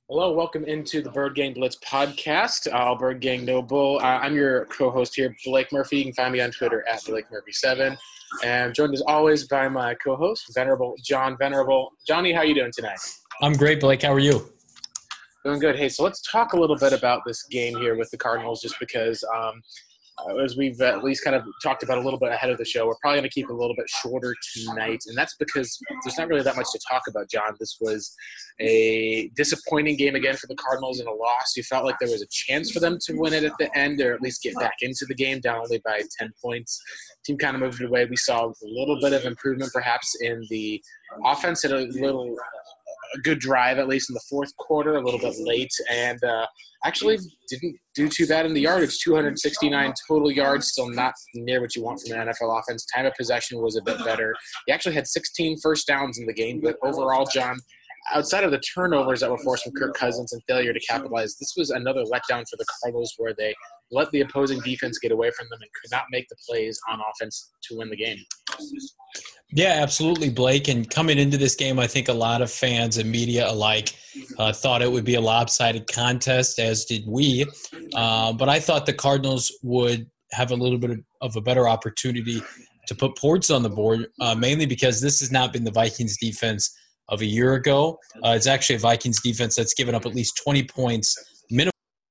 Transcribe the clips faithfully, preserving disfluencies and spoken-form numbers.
Hello, welcome into the Bird Gang Blitz podcast. Uh, Bird Gang No Bull. Uh, I'm your co-host here, Blake Murphy. You can find me on Twitter at Blake Murphy seven. And I'm joined as always by my co-host, Venerable John Venerable. Johnny, how are you doing tonight? I'm great, Blake. How are you? Doing good. Hey, so let's talk a little bit about this game here with the Cardinals, just because um, uh, as we've at least kind of talked about a little bit ahead of the show, we're probably going to keep it a little bit shorter tonight. And that's because there's not really that much to talk about, John. This was a disappointing game again for the Cardinals and a loss. You felt like there was a chance for them to win it at the end, or at least get back into the game, down only by ten points. Team kind of moved away. We saw a little bit of improvement perhaps in the offense, had a little a good drive at least in the fourth quarter, a little bit late, and uh, actually didn't do too bad in the yardage. two hundred sixty-nine total yards, still not near what you want from an N F L offense. Time of possession was a bit better. He actually had sixteen first downs in the game, but overall, John, outside of the turnovers that were forced from Kirk Cousins and failure to capitalize, this was another letdown for the Cardinals where they let the opposing defense get away from them and could not make the plays on offense to win the game. Yeah, absolutely, Blake. And coming into this game, I think a lot of fans and media alike uh, thought it would be a lopsided contest, as did we. Uh, but I thought the Cardinals would have a little bit of, of a better opportunity to put points on the board, uh, mainly because this has not been the Vikings defense of a year ago. Uh, it's actually a Vikings defense that's given up at least twenty points minimum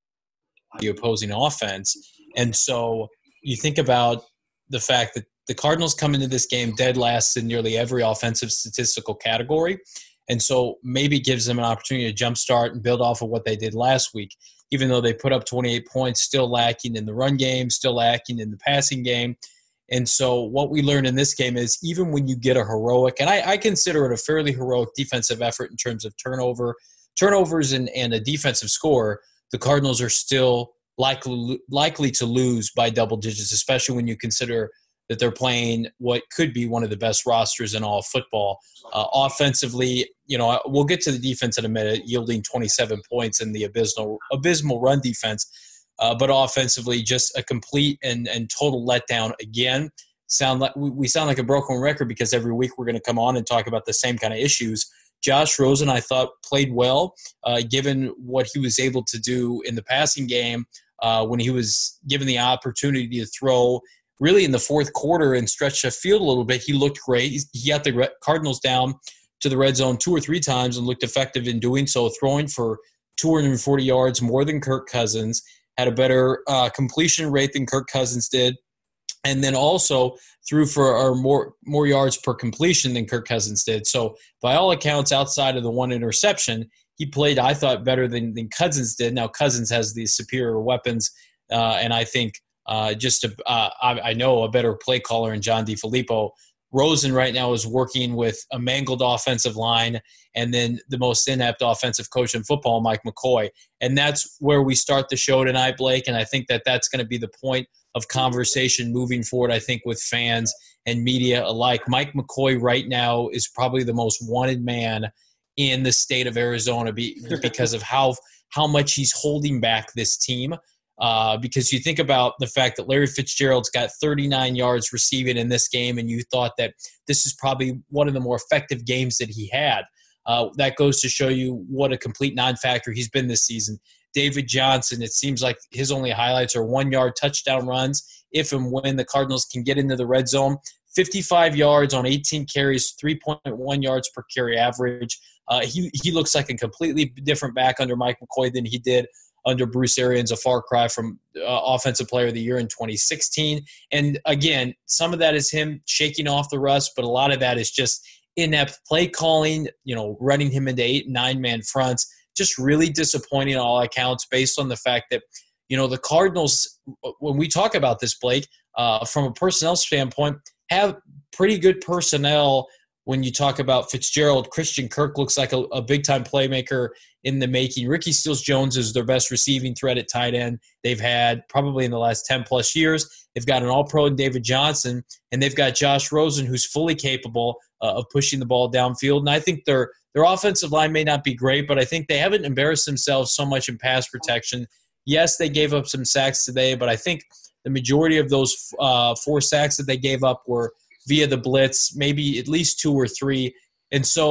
to the opposing offense. And so you think about the fact that the Cardinals come into this game dead last in nearly every offensive statistical category. And so maybe gives them an opportunity to jumpstart and build off of what they did last week, even though they put up twenty-eight points, still lacking in the run game, still lacking in the passing game. And so what we learned in this game is even when you get a heroic, and I, I consider it a fairly heroic defensive effort in terms of turnover, turnovers and, and a defensive score, the Cardinals are still likely likely to lose by double digits, especially when you consider that they're playing what could be one of the best rosters in all of football. Uh, offensively, you know, we'll get to the defense in a minute, yielding twenty-seven points in the abysmal abysmal run defense. Uh, but offensively, just a complete and, and total letdown again. Sound like we sound like a broken record because every week we're going to come on and talk about the same kind of issues. Josh Rosen, I thought, played well, uh, given what he was able to do in the passing game uh, when he was given the opportunity to throw. Really in the fourth quarter and stretch the field a little bit, he looked great. He got the Cardinals down to the red zone two or three times and looked effective in doing so, throwing for two hundred forty yards more than Kirk Cousins, had a better uh, completion rate than Kirk Cousins did, and then also threw for or more more yards per completion than Kirk Cousins did. So by all accounts, outside of the one interception, he played, I thought, better than, than Cousins did. Now, Cousins has the superior weapons, uh, and I think uh, just a, uh, I, I know a better play caller in John DeFilippo. Rosen right now is working with a mangled offensive line and then the most inept offensive coach in football, Mike McCoy. And that's where we start the show tonight, Blake, and I think that that's going to be the point of conversation moving forward, I think, with fans and media alike. Mike McCoy right now is probably the most wanted man in the state of Arizona because of how how much he's holding back this team. Uh, because you think about the fact that Larry Fitzgerald's got thirty-nine yards receiving in this game, and you thought that this is probably one of the more effective games that he had. Uh, that goes to show you what a complete non-factor he's been this season. David Johnson, it seems like his only highlights are one-yard touchdown runs if and when the Cardinals can get into the red zone. fifty-five yards on eighteen carries, three point one yards per carry average. Uh, he, he looks like a completely different back under Mike McCoy than he did under Bruce Arians, a far cry from uh, Offensive Player of the Year in twenty sixteen. And again, some of that is him shaking off the rust, but a lot of that is just inept play calling, you know, running him into eight, nine-man fronts. Just really disappointing on all accounts based on the fact that, you know, the Cardinals, when we talk about this, Blake, uh, from a personnel standpoint, have pretty good personnel. When you talk about Fitzgerald, Christian Kirk looks like a, a big-time playmaker in the making. Ricky Seals-Jones is their best receiving threat at tight end they've had probably in the last ten-plus years. They've got an all-pro in David Johnson, and they've got Josh Rosen, who's fully capable uh, of pushing the ball downfield. And I think their their offensive line may not be great, but I think they haven't embarrassed themselves so much in pass protection. Yes, they gave up some sacks today, but I think the majority of those uh, four sacks that they gave up were via the blitz, maybe at least two or three. And so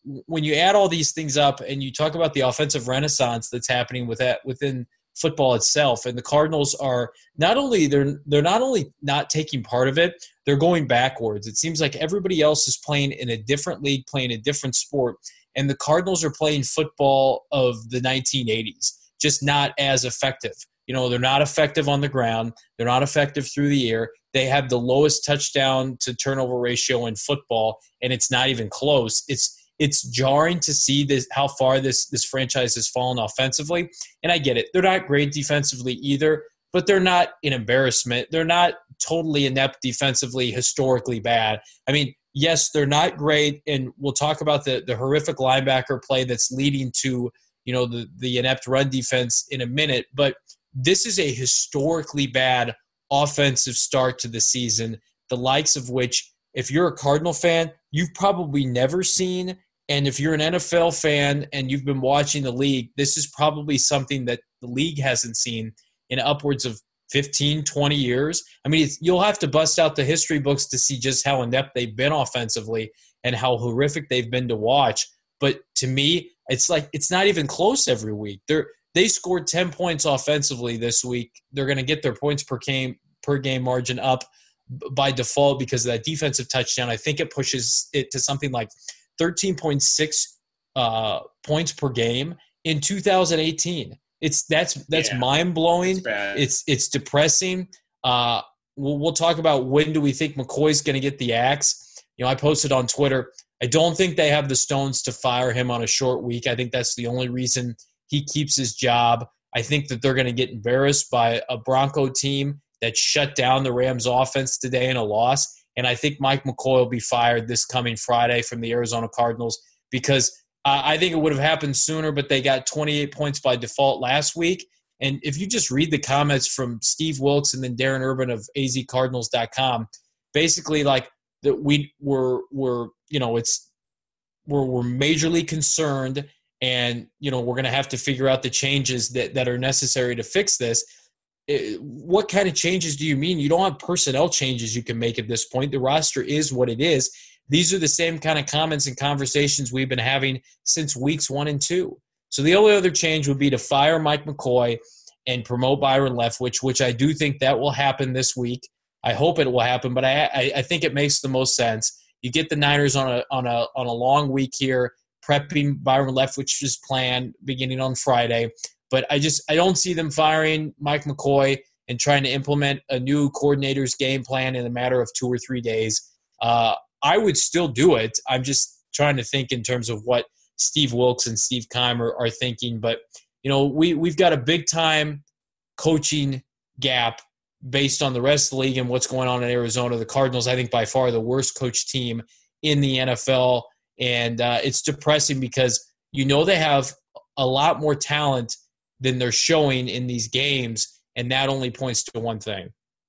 when you add all these things up and you talk about the offensive renaissance that's happening with that within football itself, and the Cardinals are not only they're they're not only not taking part of it, they're going backwards. It seems like everybody else is playing in a different league, playing a different sport, and the Cardinals are playing football of the nineteen eighties, just not as effective. You know, they're not effective on the ground. They're not effective through the air. They have the lowest touchdown to turnover ratio in football, and it's not even close. It's it's jarring to see this how far this this franchise has fallen offensively. And I get it. They're not great defensively either, but they're not an embarrassment. They're not totally inept defensively, historically bad. I mean, yes, they're not great, and we'll talk about the, the horrific linebacker play that's leading to, you know, the, the inept run defense in a minute, but this is a historically bad offensive start to the season, the likes of which, if you're a Cardinal fan, you've probably never seen. And if you're an N F L fan and you've been watching the league, this is probably something that the league hasn't seen in upwards of fifteen, twenty years. I mean, it's, you'll have to bust out the history books to see just how inept they've been offensively and how horrific they've been to watch. But to me, it's like it's not even close every week. They're They scored ten points offensively this week. They're going to get their points per game per game margin up by default because of that defensive touchdown. I think it pushes it to something like thirteen point six uh, points per game in two thousand eighteen. It's that's that's yeah, mind blowing. It's it's depressing. Uh, we'll we'll talk about when do we think McCoy's going to get the axe. You know, I posted on Twitter. I don't think they have the stones to fire him on a short week. I think that's the only reason he keeps his job. I think that they're going to get embarrassed by a Bronco team that shut down the Rams offense today in a loss. And I think Mike McCoy will be fired this coming Friday from the Arizona Cardinals because uh, I think it would have happened sooner, but they got twenty-eight points by default last week. And if you just read the comments from Steve Wilkes and then Darren Urban of A Z Cardinals dot com, basically like that we were, were, you know, it's we're, we're majorly concerned. And, you know, we're going to have to figure out the changes that, that are necessary to fix this. It, what kind of changes do you mean? You don't have personnel changes you can make at this point. The roster is what it is. These are the same kind of comments and conversations we've been having since weeks one and two. So the only other change would be to fire Mike McCoy and promote Byron Leftwich, which I do think that will happen this week. I hope it will happen, but I, I, I think it makes the most sense. You get the Niners on a on a on a long week here, prepping Byron Leftwich's plan beginning on Friday. But I just I don't see them firing Mike McCoy and trying to implement a new coordinator's game plan in a matter of two or three days. Uh, I would still do it. I'm just trying to think in terms of what Steve Wilkes and Steve Keimer are thinking. But, you know, we, we've got a big-time coaching gap based on the rest of the league and what's going on in Arizona. The Cardinals, I think, by far the worst coached team in the N F L. And uh, it's depressing because you know they have a lot more talent than they're showing in these games, and that only points to one thing.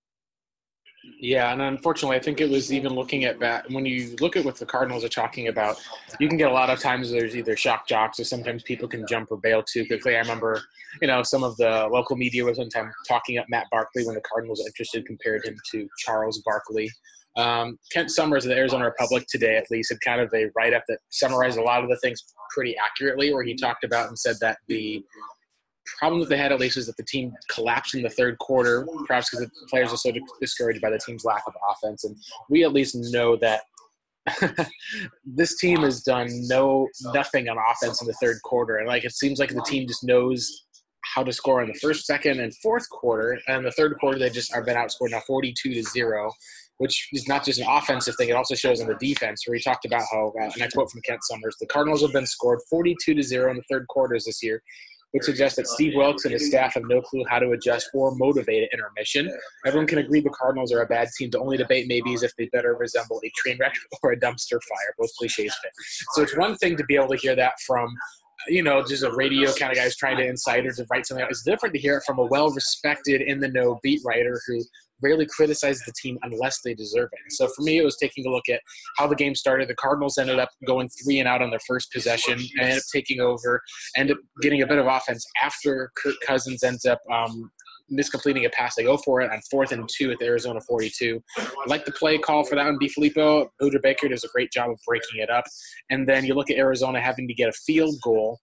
Yeah, and unfortunately, I think it was even looking at that. When you look at what the Cardinals are talking about, you can get a lot of times there's either shock jocks or sometimes people can jump or bail too quickly. I remember, you know, some of the local media was one time talking up Matt Barkley when the Cardinals were interested, compared him to Charles Barkley. Um, Kent Summers of the Arizona Republic today, at least, had kind of a write-up that summarized a lot of the things pretty accurately, where he talked about and said that the problem that they had, at least, is that the team collapsed in the third quarter, perhaps because the players are so discouraged by the team's lack of offense. And we at least know that this team has done no nothing on offense in the third quarter. And, like, it seems like the team just knows how to score in the first, second, and fourth quarter. And the third quarter, they just are been outscored now forty-two to zero, which is not just an offensive thing. It also shows on the defense, where he talked about how, uh, and I quote from Kent Summers, the Cardinals have been scored forty-two to zero in the third quarters this year, which suggests that Steve Wilkes and his staff have no clue how to adjust or motivate at intermission. Everyone can agree the Cardinals are a bad team. The only debate maybe is if they better resemble a train wreck or a dumpster fire. Both cliches fit. So it's one thing to be able to hear that from, you know, just a radio kind of guy who's trying to incite or to write something out. It's different to hear it from a well-respected, in-the-know beat writer who rarely criticizes the team unless they deserve it. So for me, it was taking a look at how the game started. The Cardinals ended up going three and out on their first possession, ended up taking over, ended up getting a bit of offense after Kirk Cousins ends up um, miscompleting a pass. They go for it on fourth and two at the Arizona forty-two. I like the play call for that one. DeFilippo, Buda Baker does a great job of breaking it up. And then you look at Arizona having to get a field goal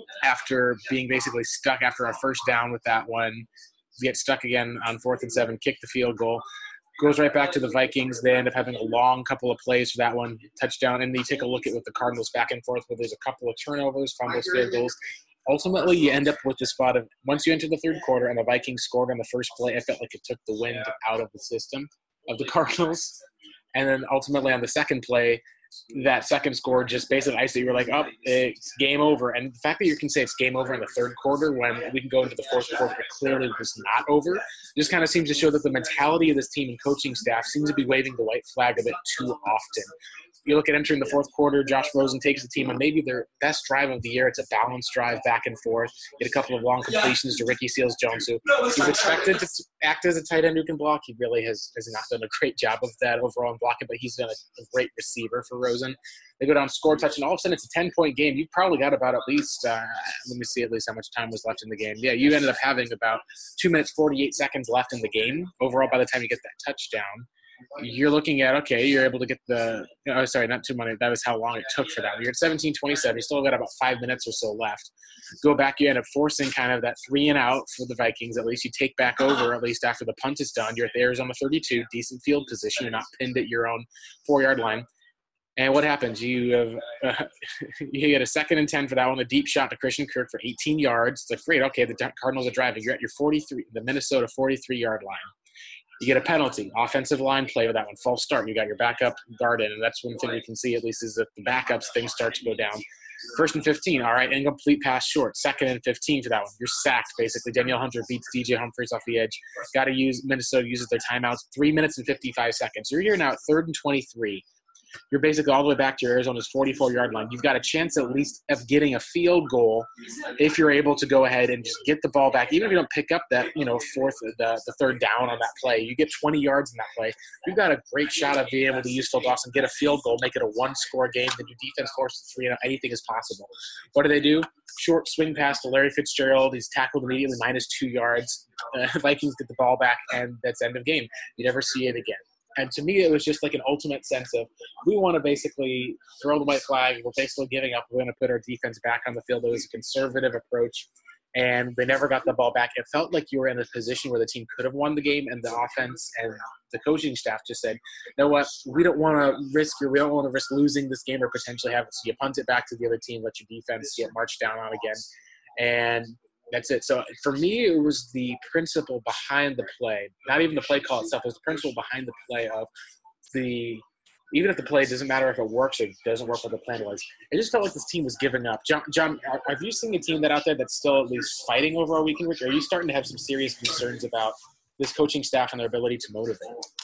after being basically stuck after a first down with that one. Get stuck again on fourth and seven, kick the field goal. Goes right back to the Vikings. They end up having a long couple of plays for that one, touchdown. And then you take a look at what the Cardinals back and forth where there's a couple of turnovers, fumbles, field goals. Ultimately, you end up with the spot of once you enter the third quarter and the Vikings scored on the first play, I felt like it took the wind out of the system of the Cardinals. And then ultimately on the second play, that second score just basically iced it. You were like, oh, it's game over. And the fact that you can say it's game over in the third quarter when we can go into the fourth quarter, it clearly was not over, just kind of seems to show that the mentality of this team and coaching staff seems to be waving the white flag a bit too often. You look at entering the fourth quarter, Josh Rosen takes the team on maybe their best drive of the year. It's a balanced drive back and forth. Get a couple of long completions to Ricky Seals-Jones, who he's expected to act as a tight end who can block. He really has, has not done a great job of that overall in blocking, but he's been a, a great receiver for Rosen. They go down, score, touch, and all of a sudden it's a ten-point game. You've probably got about at least, uh, let me see at least how much time was left in the game. Yeah, you ended up having about two minutes, forty-eight seconds left in the game overall by the time you get that touchdown. You're looking at, okay, you're able to get the – oh, sorry, not too many. That was how long it took for that. You're at seventeen twenty-seven. You still got about five minutes or so left. Go back, you end up forcing kind of that three and out for the Vikings. At least you take back over, at least after the punt is done. You're at the Arizona thirty-two, decent field position. You're not pinned at your own four-yard line. And what happens? You have uh, you get a second and ten for that one, a deep shot to Christian Kirk for eighteen yards. It's like, great, okay, the Cardinals are driving. You're at your forty-three, the Minnesota forty-three-yard line. You get a penalty, offensive line play with that one, false start. You got your backup guard in, and that's one thing we can see at least is that the backups, things start to go down. First and fifteen, all right, incomplete pass short. Second and fifteen for that one. You're sacked, basically. Danielle Hunter beats D J Humphries off the edge. Got to use – Minnesota uses their timeouts. Three minutes and fifty-five seconds. You're here now at third and twenty-three. You're basically all the way back to Arizona's forty-four-yard line. You've got a chance at least of getting a field goal if you're able to go ahead and just get the ball back. Even if you don't pick up that, you know, fourth, the, the third down on that play, you get twenty yards in that play. You've got a great shot of being able to use Phil Dawson, get a field goal, make it a one-score game. Then your defense forces three, and anything is possible. What do they do? Short swing pass to Larry Fitzgerald. He's tackled immediately, minus two yards. Uh, Vikings get the ball back, and that's end of game. You never see it again. And to me, it was just like an ultimate sense of we want to basically throw the white flag. We're basically giving up. We're going to put our defense back on the field. It was a conservative approach, and they never got the ball back. It felt like you were in a position where the team could have won the game, and the offense and the coaching staff just said, you know what, we don't want to risk or we don't want to risk losing this game or potentially have it. So you punt it back to the other team, let your defense get marched down on again. And that's it. So for me, it was the principle behind the play, not even the play call itself. It was the principle behind the play of the, even if the play doesn't matter if it works or doesn't work what the plan was. It just felt like this team was giving up. John, John, have you seen a team that out there that's still at least fighting over a weekend, Rich? Or are you starting to have some serious concerns about this coaching staff and their ability to motivate?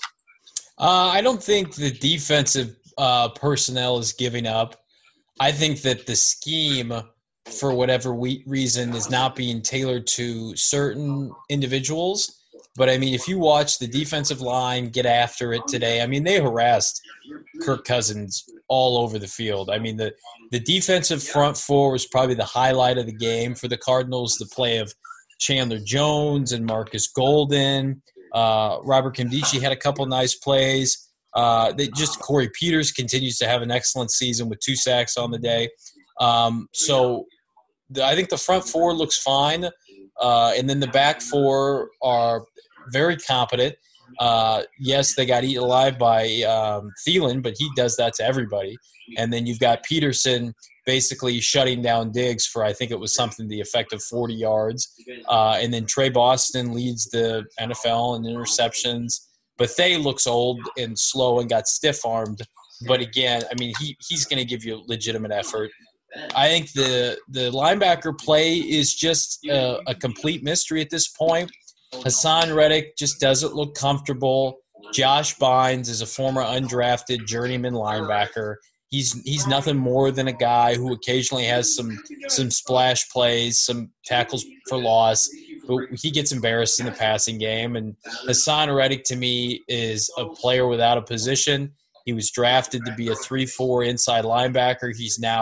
Uh, I don't think the defensive uh, personnel is giving up. I think that the scheme – for whatever we, reason, is not being tailored to certain individuals. But, I mean, if you watch the defensive line get after it today, I mean, they harassed Kirk Cousins all over the field. I mean, the, the defensive front four was probably the highlight of the game for the Cardinals, the play of Chandler Jones and Marcus Golden. Uh, Robert Nkemdiche had a couple nice plays. Uh, they just Corey Peters continues to have an excellent season with two sacks on the day. Um, so the, I think the front four looks fine. Uh, and then the back four are very competent. Uh, yes, they got eaten alive by um, Thielen, but he does that to everybody. And then you've got Peterson basically shutting down Diggs for, I think it was something to the effect of forty yards. Uh, and then Trey Boston leads the N F L in interceptions. Bethea looks old and slow and got stiff-armed. But again, I mean, he he's going to give you legitimate effort. I think the the linebacker play is just a, a complete mystery at this point. Hassan Reddick just doesn't look comfortable. Josh Bynes is a former undrafted journeyman linebacker. He's he's nothing more than a guy who occasionally has some some splash plays, some tackles for loss, but he gets embarrassed in the passing game. And Hassan Reddick, to me, is a player without a position. He was drafted to be a three four inside linebacker. He's now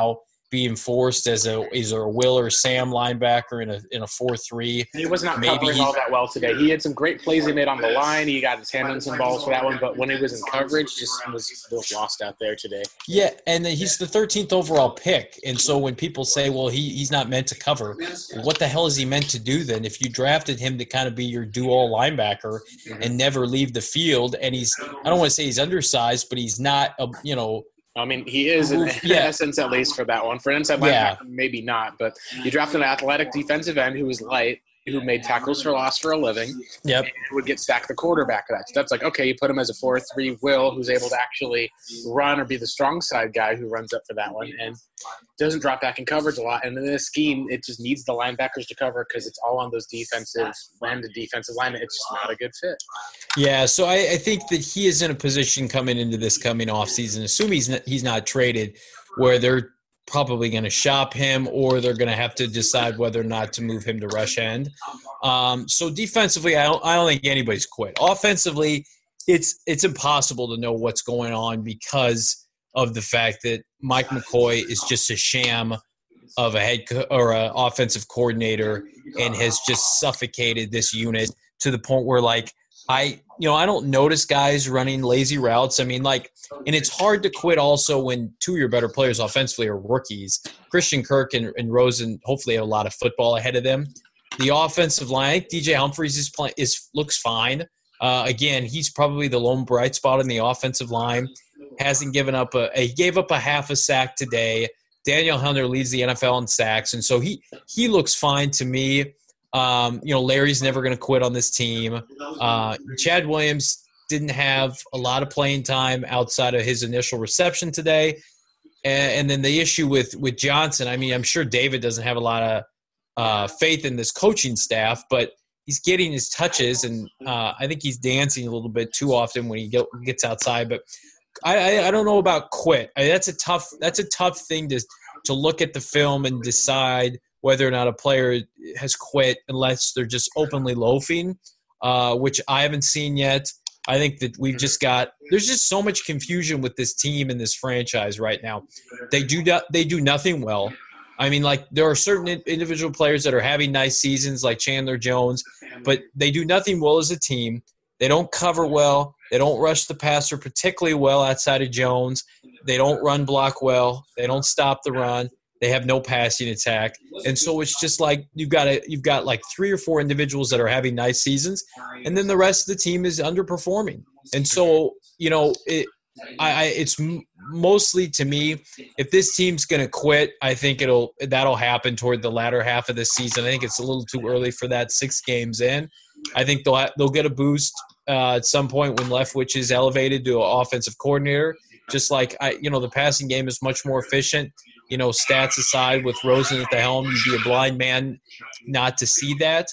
being forced as a either a Will or Sam linebacker in a in a four three. He was not Maybe covering he, all that well today. He had some great plays he made on the line. He got his hand on some balls for that one, but when he was in coverage, just was, was lost out there today. Yeah, and he's the thirteenth overall pick. And so when people say, well, he he's not meant to cover, what the hell is he meant to do then? If you drafted him to kind of be your do-all linebacker mm-hmm. and never leave the field, and he's – I don't want to say he's undersized, but he's not, a, you know – I mean, he is in yeah. essence, at least for that one. For an inside linebacker, yeah. maybe not. But you drafted an athletic defensive end who was light, who made tackles for loss for a living. Yep. And would get sacked the quarterback of that. So that's like, okay, you put him as a four three Will who's able to actually run or be the strong side guy who runs up for that one and doesn't drop back in coverage a lot. And in this scheme, it just needs the linebackers to cover because it's all on those defensive and the defensive line. It's just not a good fit. Yeah, so I, I think that he is in a position coming into this coming off season, assuming he's not, he's not traded, where they're probably going to shop him or they're going to have to decide whether or not to move him to rush end. Um, so defensively, I don't, I don't think anybody's quit. Offensively, it's it's impossible to know what's going on because of the fact that Mike McCoy is just a sham of a head co- or an offensive coordinator and has just suffocated this unit to the point where, like, I, you know, I don't notice guys running lazy routes. I mean, like, and it's hard to quit also when two of your better players offensively are rookies. Christian Kirk and, and Rosen hopefully have a lot of football ahead of them. The offensive line, D J Humphries is playing is looks fine. Uh, again, he's probably the lone bright spot in the offensive line. Hasn't given up a he gave up a half a sack today. Daniel Hunter leads the N F L in sacks, and so he he looks fine to me. Um, you know, Larry's never going to quit on this team. Uh, Chad Williams didn't have a lot of playing time outside of his initial reception today. And, and then the issue with, with Johnson, I mean, I'm sure David doesn't have a lot of uh, faith in this coaching staff, but he's getting his touches, and uh, I think he's dancing a little bit too often when he get, gets outside. But I, I, I don't know about quit. I mean, that's a tough that's a tough thing to to look at the film and decide whether or not a player has quit unless they're just openly loafing, uh, which I haven't seen yet. I think that we've just got – there's just so much confusion with this team and this franchise right now. They do not, they do nothing well. I mean, like, there are certain individual players that are having nice seasons like Chandler Jones, but they do nothing well as a team. They don't cover well. They don't rush the passer particularly well outside of Jones. They don't run block well. They don't stop the run. They have no passing attack. And so it's just like you've got a, you've got like three or four individuals that are having nice seasons, and then the rest of the team is underperforming. And so, you know, it, I, I it's mostly to me, if this team's going to quit, I think it'll that'll happen toward the latter half of the season. I think it's a little too early for that six games in. I think they'll they'll get a boost uh, at some point when Leftwich is elevated to an offensive coordinator. Just like I, you know, the passing game is much more efficient. You know, stats aside, with Rosen at the helm, you'd be a blind man not to see that.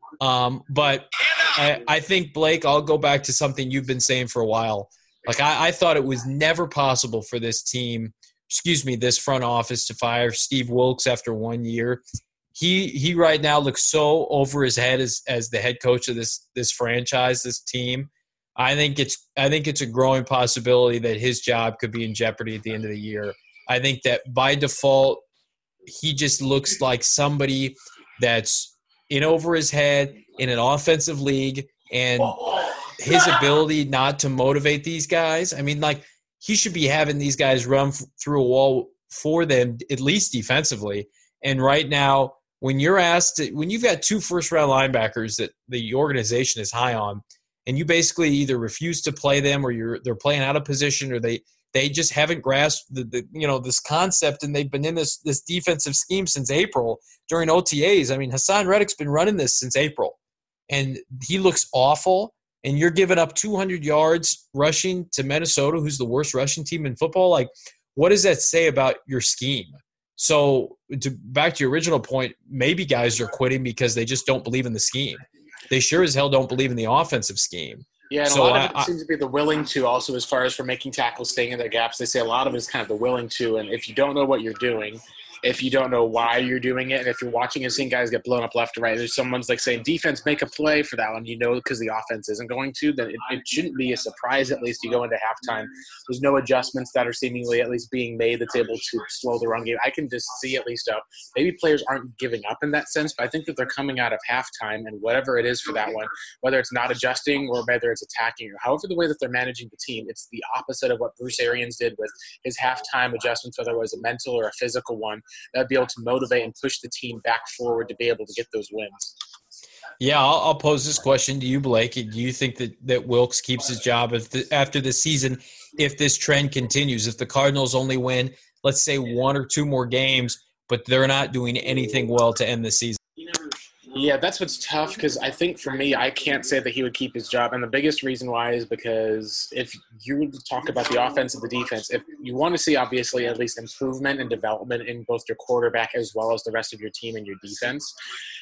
Um, but I, I think, Blake, I'll go back to something you've been saying for a while. Like, I, I thought it was never possible for this team, excuse me, this front office to fire Steve Wilkes after one year. He he right now looks so over his head as as the head coach of this this franchise, this team. I think it's I think it's a growing possibility that his job could be in jeopardy at the end of the year. I think that by default, he just looks like somebody that's in over his head in an offensive league, and his ability not to motivate these guys. I mean, like, he should be having these guys run f- through a wall for them, at least defensively. And right now, when you're asked to, when you've got two first-round linebackers that the organization is high on, and you basically either refuse to play them or you're they're playing out of position, or they they just haven't grasped the, the you know this concept, and they've been in this this defensive scheme since April during O T As. I mean, Hassan Reddick's been running this since April, and he looks awful. And you're giving up two hundred yards rushing to Minnesota, who's the worst rushing team in football. Like, what does that say about your scheme? So, to, back to your original point, maybe guys are quitting because they just don't believe in the scheme. They sure as hell don't believe in the offensive scheme. Yeah, and so a lot I, of it seems to be the willing to also, as far as for making tackles, staying in their gaps. They say a lot of it is kind of the willing to, and if you don't know what you're doing, if you don't know why you're doing it, and if you're watching and seeing guys get blown up left or right, there's someone's like saying, defense, make a play for that one, you know, because the offense isn't going to, then it, it shouldn't be a surprise. At least you go into halftime. There's no adjustments that are seemingly at least being made that's able to slow the run game. I can just see at least uh, maybe players aren't giving up in that sense, but I think that they're coming out of halftime and whatever it is for that one, whether it's not adjusting or whether it's attacking or however the way that they're managing the team, it's the opposite of what Bruce Arians did with his halftime adjustments, whether it was a mental or a physical one, that'd be able to motivate and push the team back forward to be able to get those wins. Yeah, I'll, I'll pose this question to you, Blake. Do you think that, that Wilks keeps his job if the, after the season if this trend continues? If the Cardinals only win, let's say, one or two more games, but they're not doing anything well to end the season? Yeah, that's what's tough because I think for me, I can't say that he would keep his job. And the biggest reason why is because if you talk about the offense and the defense, if you want to see obviously at least improvement and development in both your quarterback as well as the rest of your team and your defense.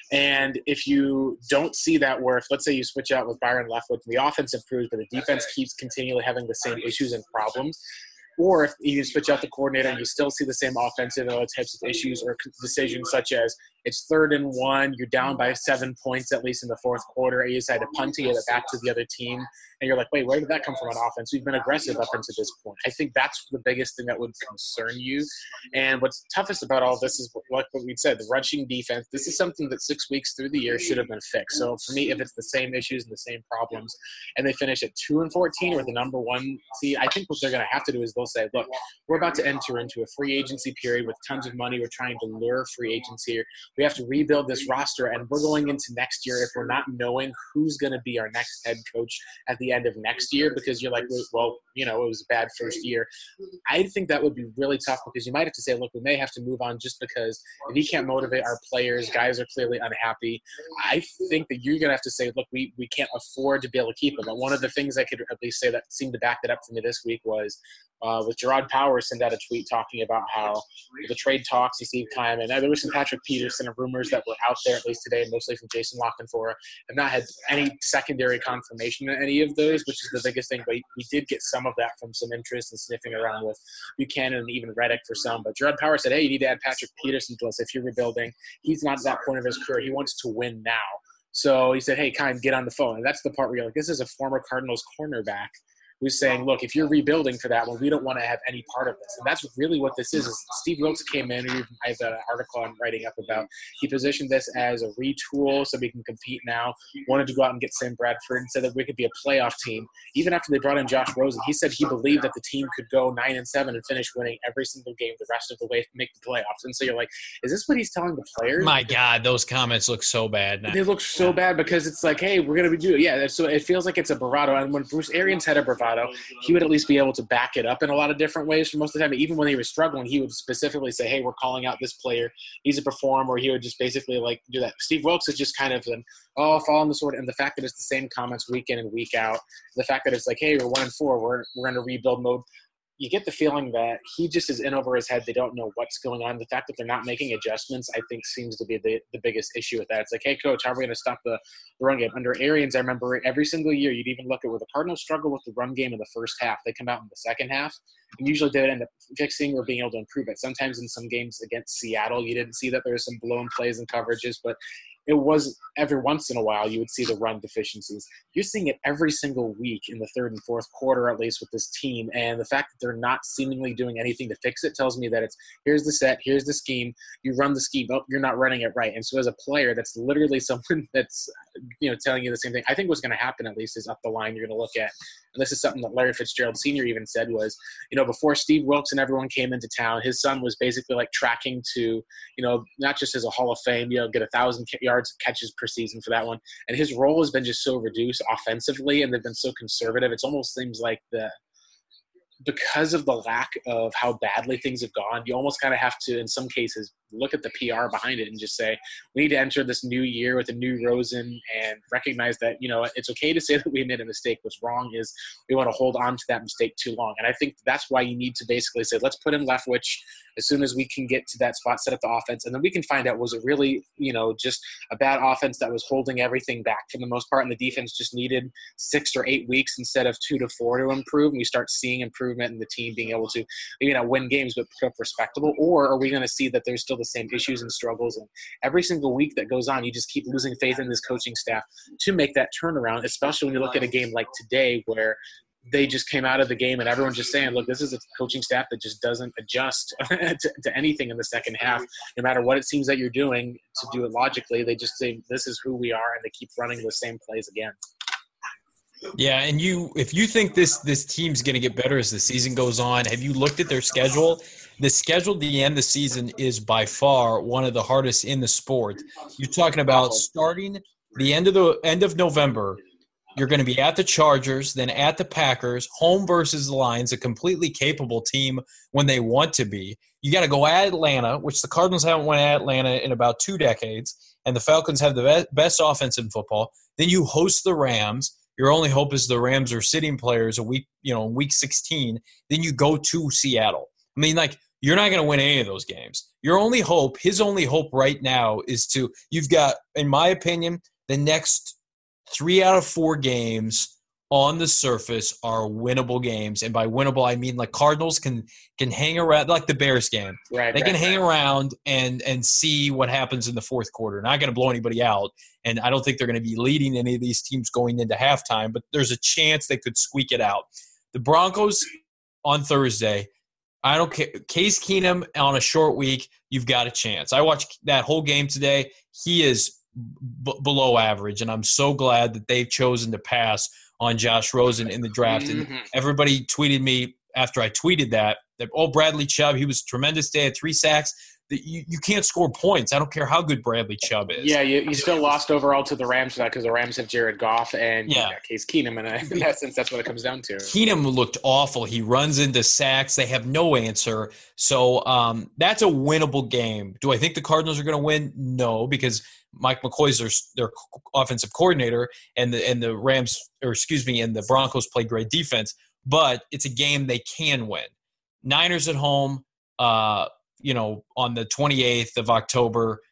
And if you don't see that where if let's say you switch out with Byron Leftwich, the offense improves, but the defense keeps continually having the same issues and problems, or if you switch out the coordinator and you still see the same offensive and other types of issues or decisions such as it's third and one, you're down by seven points at least in the fourth quarter, and you decide to punt to get it back to the other team, and you're like, wait, where did that come from on offense? We've been aggressive up until this point. I think that's the biggest thing that would concern you. And what's toughest about all this is like what we said, the rushing defense. This is something that six weeks through the year should have been fixed. So for me, if it's the same issues and the same problems, and they finish at two and fourteen or the number one seed, I think what they're going to have to do is they'll say, look, we're about to enter into a free agency period with tons of money. We're trying to lure free agents here. We have to rebuild this roster, and we're going into next year if we're not knowing who's going to be our next head coach at the end of next year, because you're like, well, you know, it was a bad first year. I think that would be really tough because you might have to say, look, we may have to move on just because if he can't motivate our players, guys are clearly unhappy. I think that you're going to have to say, look, we, we can't afford to be able to keep him. But one of the things I could at least say that seemed to back that up for me this week was Uh, with Gerard Powers sent out a tweet talking about how the trade talks and Steve Keim, and there was some Patrick Peterson and rumors that were out there, at least today, mostly from Jason La Canfora, have not had any secondary confirmation in any of those, which is the biggest thing. But we did get some of that from some interest and sniffing around with Buchanan and even Reddick for some. But Gerard Powers said, hey, you need to add Patrick Peterson to us if you're rebuilding. He's not at that point of his career. He wants to win now. So he said, hey, Keim, get on the phone. And that's the part where you're like, this is a former Cardinals cornerback who's saying, look, if you're rebuilding for that one, we don't want to have any part of this. And that's really what this is. is Steve Wilks came in, and I have an article I'm writing up about. He positioned this as a retool so we can compete now, wanted to go out and get Sam Bradford and said that we could be a playoff team. Even after they brought in Josh Rosen, he said he believed that the team could go nine and seven and finish winning every single game the rest of the way to make the playoffs. And so you're like, is this what he's telling the players? My God, those comments look so bad now. They look so yeah. bad because it's like, hey, we're going to be doing – yeah, so it feels like it's a bravado. And when Bruce Arians had a bravado, he would at least be able to back it up in a lot of different ways for most of the time. Even when he was struggling, he would specifically say, hey, we're calling out this player. He's a performer. Or he would just basically like do that. Steve Wilks is just kind of an, oh, fall on the sword. And the fact that it's the same comments week in and week out, the fact that it's like, hey, we're one and four, we're, we're in a rebuild mode. You get the feeling that he just is in over his head. They don't know what's going on. The fact that they're not making adjustments, I think, seems to be the, the biggest issue with that. It's like, hey, coach, how are we going to stop the, the run game? Under Arians, I remember every single year you'd even look at where the Cardinals struggle with the run game in the first half. They come out in the second half, and usually they would end up fixing or being able to improve it. Sometimes in some games against Seattle, you didn't see that there was some blown plays and coverages, but it was every once in a while you would see the run deficiencies. You're seeing it every single week in the third and fourth quarter, at least with this team. And the fact that they're not seemingly doing anything to fix it tells me that it's here's the set, here's the scheme. You run the scheme. Oh, you're not running it right. And so as a player, that's literally someone that's, you know, telling you the same thing. I think what's going to happen at least is up the line you're going to look at. And this is something that Larry Fitzgerald Senior even said was, you know, before Steve Wilks and everyone came into town, his son was basically like tracking to, you know, not just as a Hall of Fame, you know, get a thousand yards catches per season for that one. And his role has been just so reduced offensively, and they've been so conservative. It almost seems like the because of the lack of how badly things have gone, you almost kind of have to, in some cases, look at the P R behind it and just say, we need to enter this new year with a new Rosen and recognize that, you know, it's okay to say that we made a mistake. What's wrong is we want to hold on to that mistake too long. And I think that's why you need to basically say, let's put in Leftwich as soon as we can get to that spot, set up the offense, and then we can find out, was it really, you know, just a bad offense that was holding everything back for the most part, and the defense just needed six or eight weeks instead of two to four to improve, and we start seeing improvement improvement and the team being able to, you know, win games but put up respectable? Or are we going to see that there's still the same issues and struggles, and every single week that goes on, you just keep losing faith in this coaching staff to make that turnaround, especially when you look at a game like today where they just came out of the game and everyone's just saying, look, this is a coaching staff that just doesn't adjust to, to anything in the second half. No matter what it seems that you're doing to do it logically, they just say, this is who we are, and they keep running the same plays again. Yeah, and you, if you think this this team's going to get better as the season goes on, have you looked at their schedule? The schedule at the end of the season is by far one of the hardest in the sport. You're talking about starting the end of the end of November. You're going to be at the Chargers, then at the Packers, home versus the Lions, a completely capable team when they want to be. You got to go at Atlanta, which the Cardinals haven't won at Atlanta in about two decades, and the Falcons have the best offense in football. Then you host the Rams. Your only hope is the Rams are sitting players a week, you know, week sixteen. Then you go to Seattle. I mean, like, you're not going to win any of those games. Your only hope, his only hope right now is to – you've got, in my opinion, the next – Three out of four games on the surface are winnable games. And by winnable, I mean like Cardinals can can hang around, like the Bears game. Right, they right, can hang right. around and and see what happens in the fourth quarter. Not going to blow anybody out. And I don't think they're going to be leading any of these teams going into halftime, but there's a chance they could squeak it out. The Broncos on Thursday, I don't care. Case Keenum on a short week, you've got a chance. I watched that whole game today. He is b- below average, and I'm so glad that they've chosen to pass on Josh Rosen in the draft. Mm-hmm. And everybody tweeted me after I tweeted that, that oh, Bradley Chubb, he was tremendous day, had three sacks. That you, you can't score points. I don't care how good Bradley Chubb is. Yeah, you, you still lost overall to the Rams for that because the Rams have Jared Goff and Yeah. yeah, Case Keenum, and in essence, that's what it comes down to. Keenum looked awful. He runs into sacks. They have no answer. So um, that's a winnable game. Do I think the Cardinals are going to win? No, because Mike McCoy's their, their offensive coordinator, and the and the Rams, or excuse me, and the Broncos play great defense. But it's a game they can win. Niners at home, uh, you know, on the twenty-eighth of October.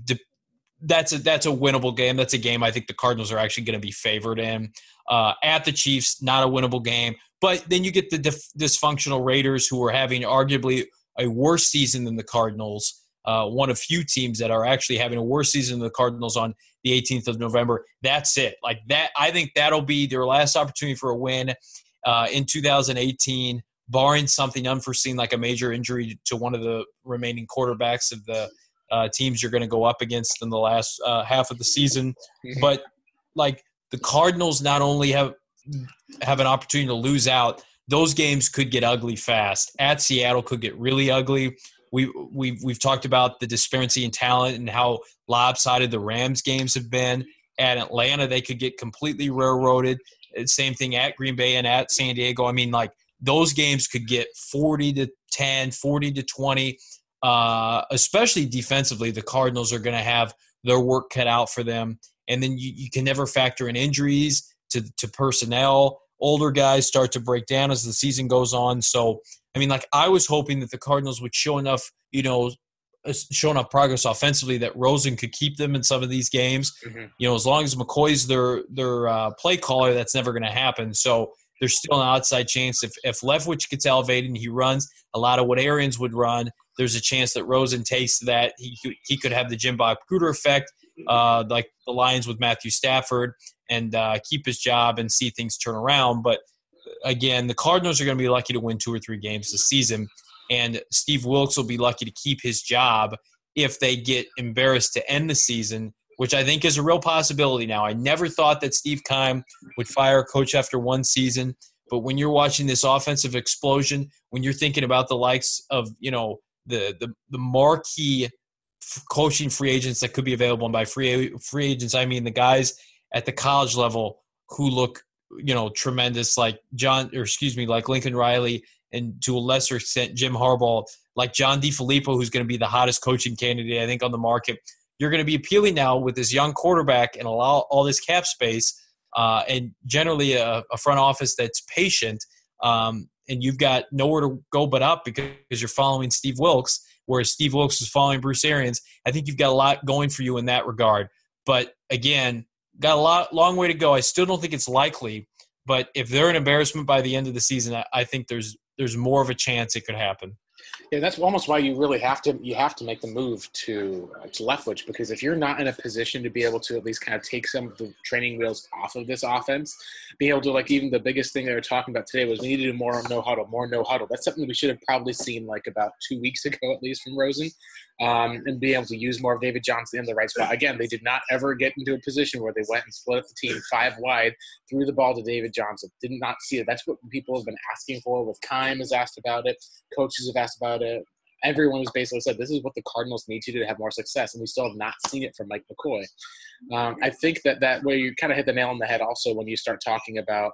That's a that's a winnable game. That's a game I think the Cardinals are actually going to be favored in. Uh, at the Chiefs, not a winnable game. But then you get the dif- dysfunctional Raiders, who are having arguably a worse season than the Cardinals. Uh, one of few teams that are actually having a worse season than the Cardinals on the eighteenth of November. That's it. Like that, I think that'll be their last opportunity for a win uh, in two thousand eighteen, barring something unforeseen like a major injury to one of the remaining quarterbacks of the uh, teams you're going to go up against in the last uh, half of the season. But like the Cardinals not only have have an opportunity to lose out, those games could get ugly fast. At Seattle could get really ugly. We, we've, we've talked about the disparity in talent and how lopsided the Rams games have been. At Atlanta, they could get completely railroaded. Same thing at Green Bay and at San Diego. I mean, like, those games could get forty to ten, forty to twenty. Uh, especially defensively, the Cardinals are going to have their work cut out for them. And then you, you can never factor in injuries to, to personnel. Older guys start to break down as the season goes on. So, I mean, like, I was hoping that the Cardinals would show enough, you know, show enough progress offensively that Rosen could keep them in some of these games. Mm-hmm. You know, as long as McCoy's their their uh, play caller, that's never going to happen. So there's still an outside chance if if Leftwich gets elevated and he runs a lot of what Arians would run, there's a chance that Rosen takes that. He he could have the Jim Bob Cooter effect, uh, like the Lions with Matthew Stafford, and uh, keep his job and see things turn around. But again, the Cardinals are going to be lucky to win two or three games this season, and Steve Wilkes will be lucky to keep his job if they get embarrassed to end the season, which I think is a real possibility now. I never thought that Steve Keim would fire a coach after one season, but when you're watching this offensive explosion, when you're thinking about the likes of, you know, the the, the marquee f- coaching free agents that could be available, and by free free agents I mean the guys at the college level who look, you know, tremendous, like John, or excuse me, like Lincoln Riley, and to a lesser extent Jim Harbaugh, like John DeFilippo, who's going to be the hottest coaching candidate I think on the market. You're going to be appealing now with this young quarterback and allow all this cap space, uh, and generally a, a front office that's patient, um, and you've got nowhere to go but up because you're following Steve Wilkes, whereas Steve Wilkes is following Bruce Arians. I think you've got a lot going for you in that regard. But again, got a lot long way to go. I still don't think it's likely, but if they're an embarrassment by the end of the season, I, I think there's there's more of a chance it could happen. Yeah, that's almost why you really have to you have to make the move to uh, to Leftwich, because if you're not in a position to be able to at least kind of take some of the training wheels off of this offense, being able to, like, even the biggest thing they were talking about today was we need to do more no huddle, more no huddle. That's something we should have probably seen like about two weeks ago at least from Rosen, um, and be able to use more of David Johnson in the right spot. Again, they did not ever get into a position where they went and split up the team five wide, threw the ball to David Johnson. Did not see it. That's what people have been asking for. With Keim has asked about it, coaches have asked about it. Everyone has basically said this is what the Cardinals need to do to have more success, and we still have not seen it from Mike McCoy. Um, I think that that way you kind of hit the nail on the head also when you start talking about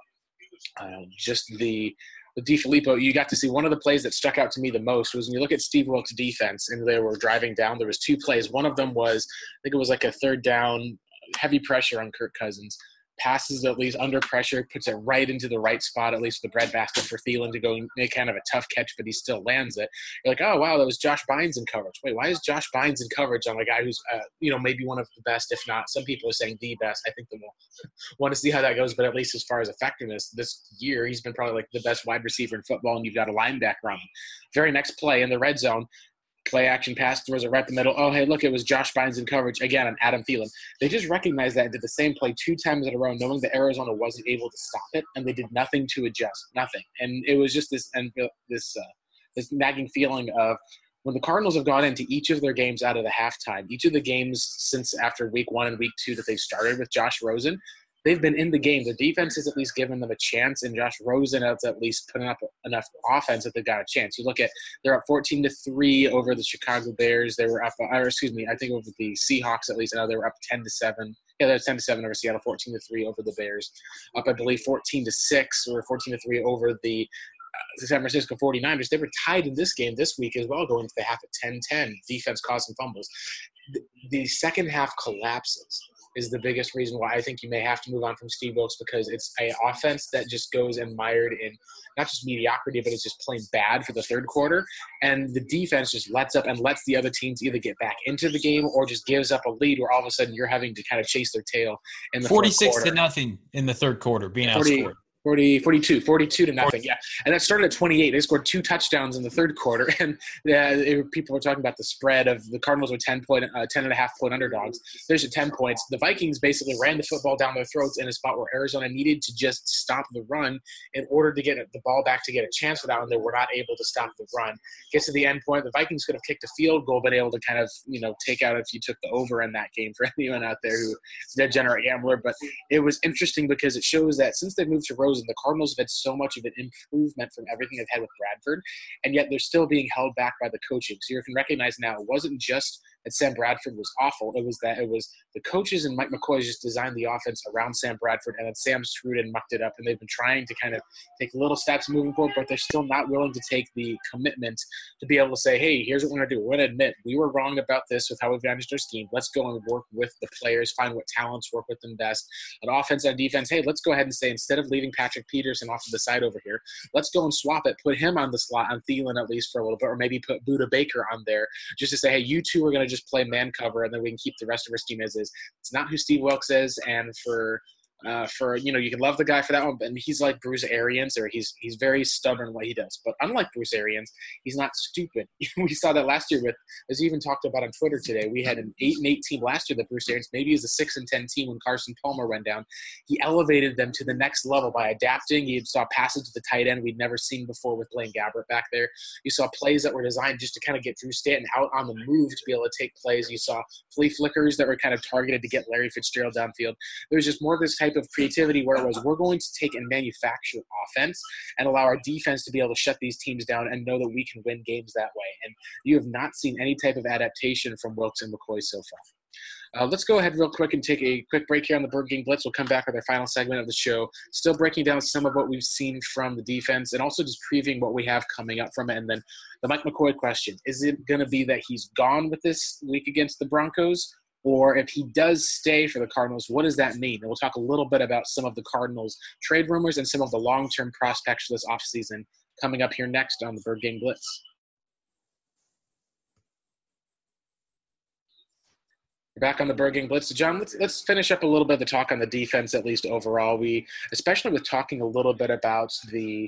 uh, just the – with DeFilippo, you got to see one of the plays that stuck out to me the most was when you look at Steve Wilkes' defense and they were driving down, there was two plays. One of them was, I think it was like a third down, heavy pressure on Kirk Cousins. Passes at least under pressure, puts it right into the right spot, at least the breadbasket for Thielen to go and make kind of a tough catch, but he still lands it. You're like, oh, wow, that was Josh Bynes in coverage. Wait, why is Josh Bynes in coverage on a guy who's, uh, you know, maybe one of the best, if not, some people are saying the best. I think we'll want to see how that goes, but at least as far as effectiveness this year, he's been probably like the best wide receiver in football, and you've got a linebacker on him. Very next play in the red zone, play action pass, throws it right in the middle. Oh, hey, look, it was Josh Bynes in coverage again on Adam Thielen. They just recognized that and did the same play two times in a row, knowing that Arizona wasn't able to stop it, and they did nothing to adjust, nothing. And it was just this and this uh, this nagging feeling of when the Cardinals have gone into each of their games out of the halftime, each of the games since after week one and week two that they've started with Josh Rosen, they've been in the game. The defense has at least given them a chance, and Josh Rosen has at least put up enough offense that they've got a chance. You look at they're up fourteen to three over the Chicago Bears. They were up, or excuse me, I think over the Seahawks at least. I know they were up ten to seven. Yeah, they're ten to seven over Seattle, fourteen to three over the Bears. Up, I believe, fourteen to six or fourteen to three over the uh, San Francisco forty-niners. They were tied in this game this week as well, going to the half at ten ten. Defense caused some fumbles. The, the second half collapses is the biggest reason why I think you may have to move on from Steve Wilkes, because it's an offense that just goes and mired in not just mediocrity, but it's just plain bad for the third quarter. And the defense just lets up and lets the other teams either get back into the game or just gives up a lead where all of a sudden you're having to kind of chase their tail in the forty-six to nothing in the third quarter, being outscored. forty, forty-two, forty-two to nothing, yeah. And that started at twenty-eight. They scored two touchdowns in the third quarter, and uh, it, people were talking about the spread of the Cardinals were ten point, uh, ten and a half point underdogs. There's your ten points. The Vikings basically ran the football down their throats in a spot where Arizona needed to just stop the run in order to get the ball back to get a chance for that, and they were not able to stop the run. Gets to the end point, the Vikings could have kicked a field goal, been able to kind of, you know, take out if you took the over in that game for anyone out there who is a degenerate gambler. But it was interesting because it shows that since they moved to Rosen, the Cardinals have had so much of an improvement from everything they've had with Bradford, and yet they're still being held back by the coaching. So you can recognize now it wasn't just that Sam Bradford was awful. It was that it was the coaches and Mike McCoy just designed the offense around Sam Bradford, and then Sam screwed and mucked it up, and they've been trying to kind of take little steps moving forward, but they're still not willing to take the commitment to be able to say, hey, here's what we're going to do. We're going to admit we were wrong about this with how we managed our scheme. Let's go and work with the players, find what talents work with them best. On offense and defense, hey, let's go ahead and say instead of leaving Patrick Peterson off to the side over here, let's go and swap it, put him on the slot on Thielen at least for a little bit, or maybe put Budda Baker on there just to say, hey, you two are going to just play man cover, and then we can keep the rest of our scheme as is. It's not who Steve Wilkes is, and for uh, for you know, you can love the guy for that one, but he's like Bruce Arians, or he's he's very stubborn in what he does. But unlike Bruce Arians, he's not stupid. We saw that last year with, as you even talked about on Twitter today, we had an eight and eight team last year that Bruce Arians maybe is a six and ten team when Carson Palmer went down. He elevated them to the next level by adapting. You saw passes to the tight end we'd never seen before with Blaine Gabbert back there. You saw plays that were designed just to kind of get Drew Stanton out on the move to be able to take plays. You saw flea flickers that were kind of targeted to get Larry Fitzgerald downfield. There was just more of this type of creativity where it was, we're going to take and manufacture offense and allow our defense to be able to shut these teams down and know that we can win games that way. And you have not seen any type of adaptation from Wilkes and McCoy so far. Uh, let's go ahead real quick and take a quick break here on the Bird Gang Blitz. We'll come back with our final segment of the show, still breaking down some of what we've seen from the defense and also just previewing what we have coming up from it. And then the Mike McCoy question, is it going to be that he's gone with this week against the Broncos? Or if he does stay for the Cardinals, what does that mean? And we'll talk a little bit about some of the Cardinals trade rumors and some of the long-term prospects for this offseason coming up here next on the Bird Gang Blitz. We're back on the Bird Gang Blitz. So John, let's let's finish up a little bit of the talk on the defense, at least overall. We, especially with talking a little bit about the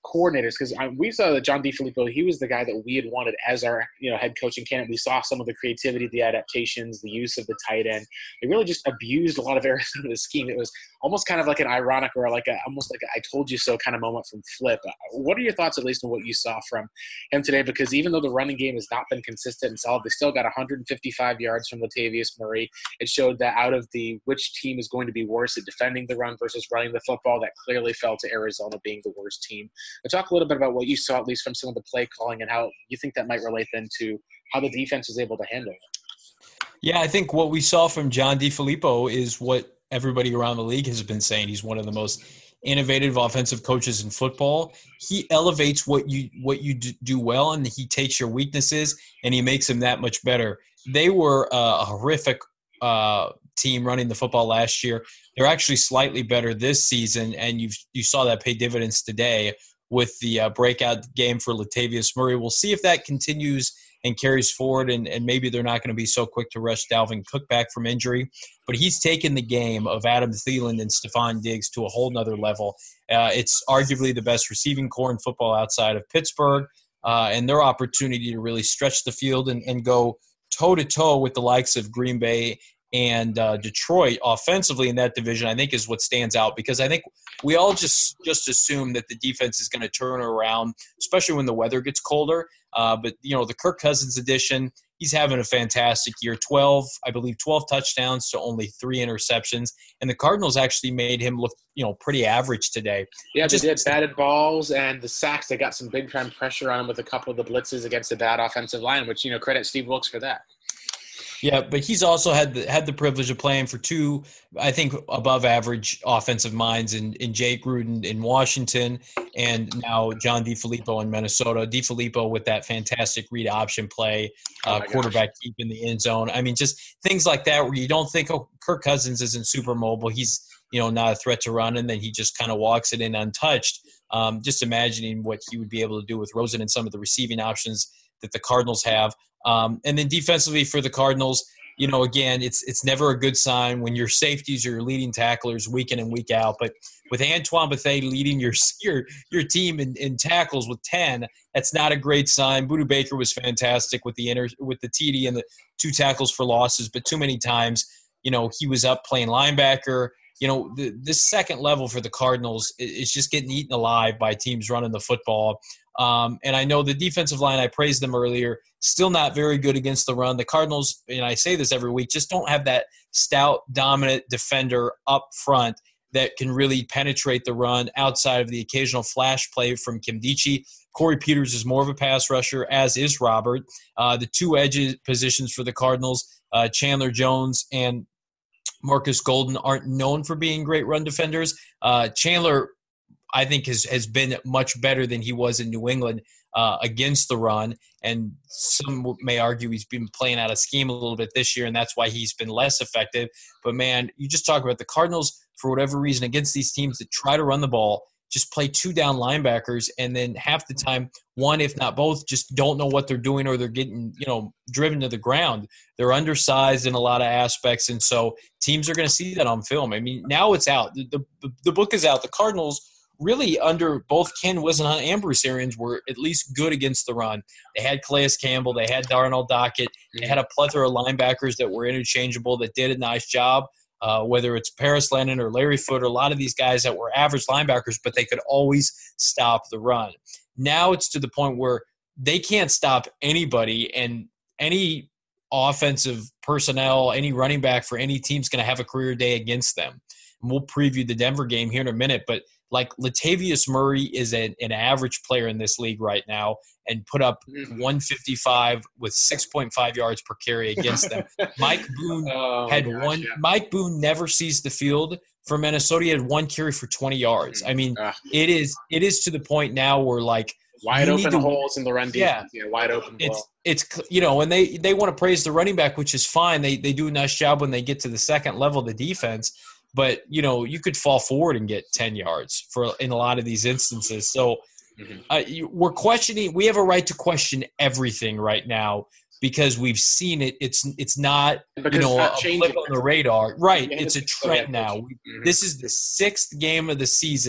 coordinators, because we saw that John DeFilippo, he was the guy that we had wanted as our you know head coaching candidate. We saw some of the creativity, the adaptations, the use of the tight end. They really just abused a lot of areas of the scheme. It was almost kind of like an ironic or like a almost like a I told you so kind of moment from Flip. What are your thoughts, at least, on what you saw from him today? Because even though the running game has not been consistent and solid, they still got one hundred fifty-five yards from Latavius Murray. It showed that out of the which team is going to be worse at defending the run versus running the football, that clearly fell to Arizona being the worst team. But talk a little bit about what you saw, at least from some of the play calling, and how you think that might relate then to how the defense was able to handle it. Yeah, I think what we saw from John DeFilippo is what everybody around the league has been saying. He's one of the most innovative offensive coaches in football. He elevates what you what you do well, and he takes your weaknesses and he makes them that much better. They were a horrific uh, team running the football last year. They're actually slightly better this season, and you you saw that pay dividends today with the uh, breakout game for Latavius Murray. We'll see if that continues and carries forward, and, and maybe they're not going to be so quick to rush Dalvin Cook back from injury. But he's taken the game of Adam Thielen and Stephon Diggs to a whole nother level. Uh, it's arguably the best receiving core in football outside of Pittsburgh, uh, and their opportunity to really stretch the field and, and go toe-to-toe with the likes of Green Bay and uh, Detroit offensively in that division, I think, is what stands out, because I think we all just just assume that the defense is going to turn around, especially when the weather gets colder. Uh, but, you know, the Kirk Cousins edition, he's having a fantastic year. twelve, I believe, twelve touchdowns to only three interceptions. And the Cardinals actually made him look, you know, pretty average today. Yeah, just, they did. Batted balls and the sacks. They got some big-time pressure on him with a couple of the blitzes against a bad offensive line, which, you know, credit Steve Wilks for that. Yeah, but he's also had the, had the privilege of playing for two, I think, above-average offensive minds in, in Jake Gruden in Washington and now John DeFilippo in Minnesota. DeFilippo with that fantastic read option play, uh, oh quarterback gosh. Deep in the end zone. I mean, just things like that where you don't think, oh, Kirk Cousins isn't super mobile. He's, you know, not a threat to run, and then he just kind of walks it in untouched. Um, just imagining what he would be able to do with Rosen and some of the receiving options that the Cardinals have. Um, and then defensively for the Cardinals, you know, again, it's it's never a good sign when your safeties are your leading tacklers week in and week out. But with Antoine Bethea leading your your, your team in, in tackles with ten, that's not a great sign. Budda Baker was fantastic with the inter, with the T D and the two tackles for losses, but too many times, you know, he was up playing linebacker. You know, the, this second level for the Cardinals is just getting eaten alive by teams running the football. Um, and I know the defensive line, I praised them earlier, still not very good against the run. The Cardinals, and I say this every week, just don't have that stout, dominant defender up front that can really penetrate the run outside of the occasional flash play from Nkemdiche. Corey Peters is more of a pass rusher, as is Robert. Uh, the two edge positions for the Cardinals, uh, Chandler Jones and Marcus Golden, aren't known for being great run defenders. Uh, Chandler, I think, has, has been much better than he was in New England uh, against the run. And some may argue he's been playing out of scheme a little bit this year, and that's why he's been less effective. But, man, you just talk about the Cardinals, for whatever reason, against these teams that try to run the ball, just play two down linebackers, and then half the time, one, if not both, just don't know what they're doing, or they're getting, you know, driven to the ground. They're undersized in a lot of aspects, and so teams are going to see that on film. I mean, now it's out. The, the, the book is out. The Cardinals really, under both Ken Whisenhunt and Bruce Arians, were at least good against the run. They had Calais Campbell. They had Darnell Dockett. They had a plethora of linebackers that were interchangeable that did a nice job. Uh, whether it's Paris Lennon or Larry Foote, or a lot of these guys that were average linebackers, but they could always stop the run. Now it's to the point where they can't stop anybody, and any offensive personnel, any running back for any team's going to have a career day against them. And we'll preview the Denver game here in a minute, but like Latavius Murray is a, an average player in this league right now and put up one fifty-five with six point five yards per carry against them. Mike Boone oh, had gosh, one. Yeah. Mike Boone never sees the field for Minnesota. He had one carry for twenty yards. I mean, uh, it is it is to the point now where like wide open to, holes in the run defense. Yeah, yeah wide open. It's ball. it's you know, and they they want to praise the running back, which is fine. They they do a nice job when they get to the second level of the defense. But, you know, you could fall forward and get ten yards for in a lot of these instances. So mm-hmm. uh, you, we're questioning – we have a right to question everything right now because we've seen it. It's it's not, because you know, not a blip on the radar. Right. It's a trend now. Mm-hmm. This is the sixth game of the season,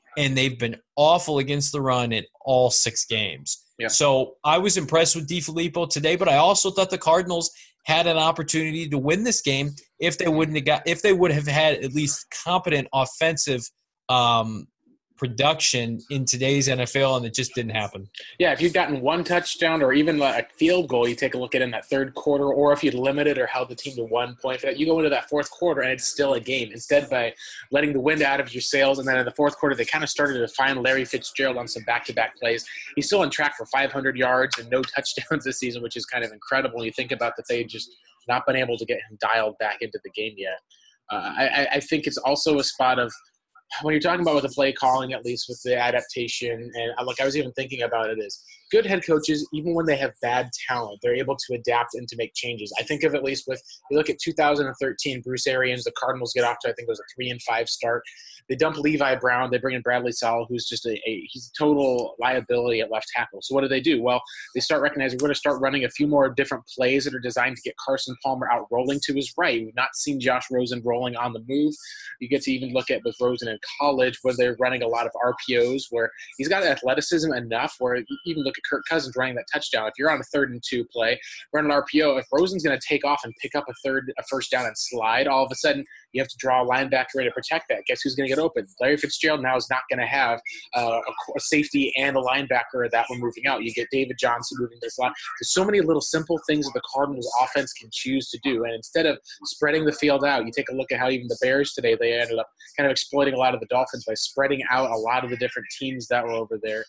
and they've been awful against the run in all six games. Yeah. So I was impressed with DiFilippo today, but I also thought the Cardinals had an opportunity to win this game if they wouldn't have got if they would have had at least competent offensive um, production in today's N F L, and it just didn't happen. Yeah, if you'd gotten one touchdown or even a field goal, you take a look at it in that third quarter, or if you'd limited or held the team to one point for that, you go into that fourth quarter and it's still a game. Instead, by letting the wind out of your sails, and then in the fourth quarter, they kind of started to find Larry Fitzgerald on some back-to-back plays. He's still on track for five hundred yards and no touchdowns this season, which is kind of incredible when you think about that they just not been able to get him dialed back into the game yet. Uh, I, I think it's also a spot of when you're talking about with the play calling, at least with the adaptation, and like I was even thinking about it, is good head coaches, even when they have bad talent, they're able to adapt and to make changes. I think of at least with, you look at two thousand thirteen, Bruce Arians, the Cardinals get off to, I think it was a three and five start. They dump Levi Brown. They bring in Bradley Sowell, who's just a, a he's a total liability at left tackle. So what do they do? Well, they start recognizing we're going to start running a few more different plays that are designed to get Carson Palmer out rolling to his right. We've not seen Josh Rosen rolling on the move. You get to even look at with Rosen in college where they're running a lot of R P Os where he's got athleticism enough where you even look at Kirk Cousins running that touchdown. If you're on a third and two play, run an R P O, if Rosen's going to take off and pick up a third, a first down and slide, all of a sudden you have to draw a linebacker in to protect that. Guess who's going to get open? Larry Fitzgerald now is not going to have uh, a, a safety and a linebacker that one moving out. You get David Johnson moving to the slot. There's so many little simple things that the Cardinals offense can choose to do. And instead of spreading the field out, you take a look at how even the Bears today, they ended up kind of exploiting a lot of the Dolphins by spreading out a lot of the different teams that were over there.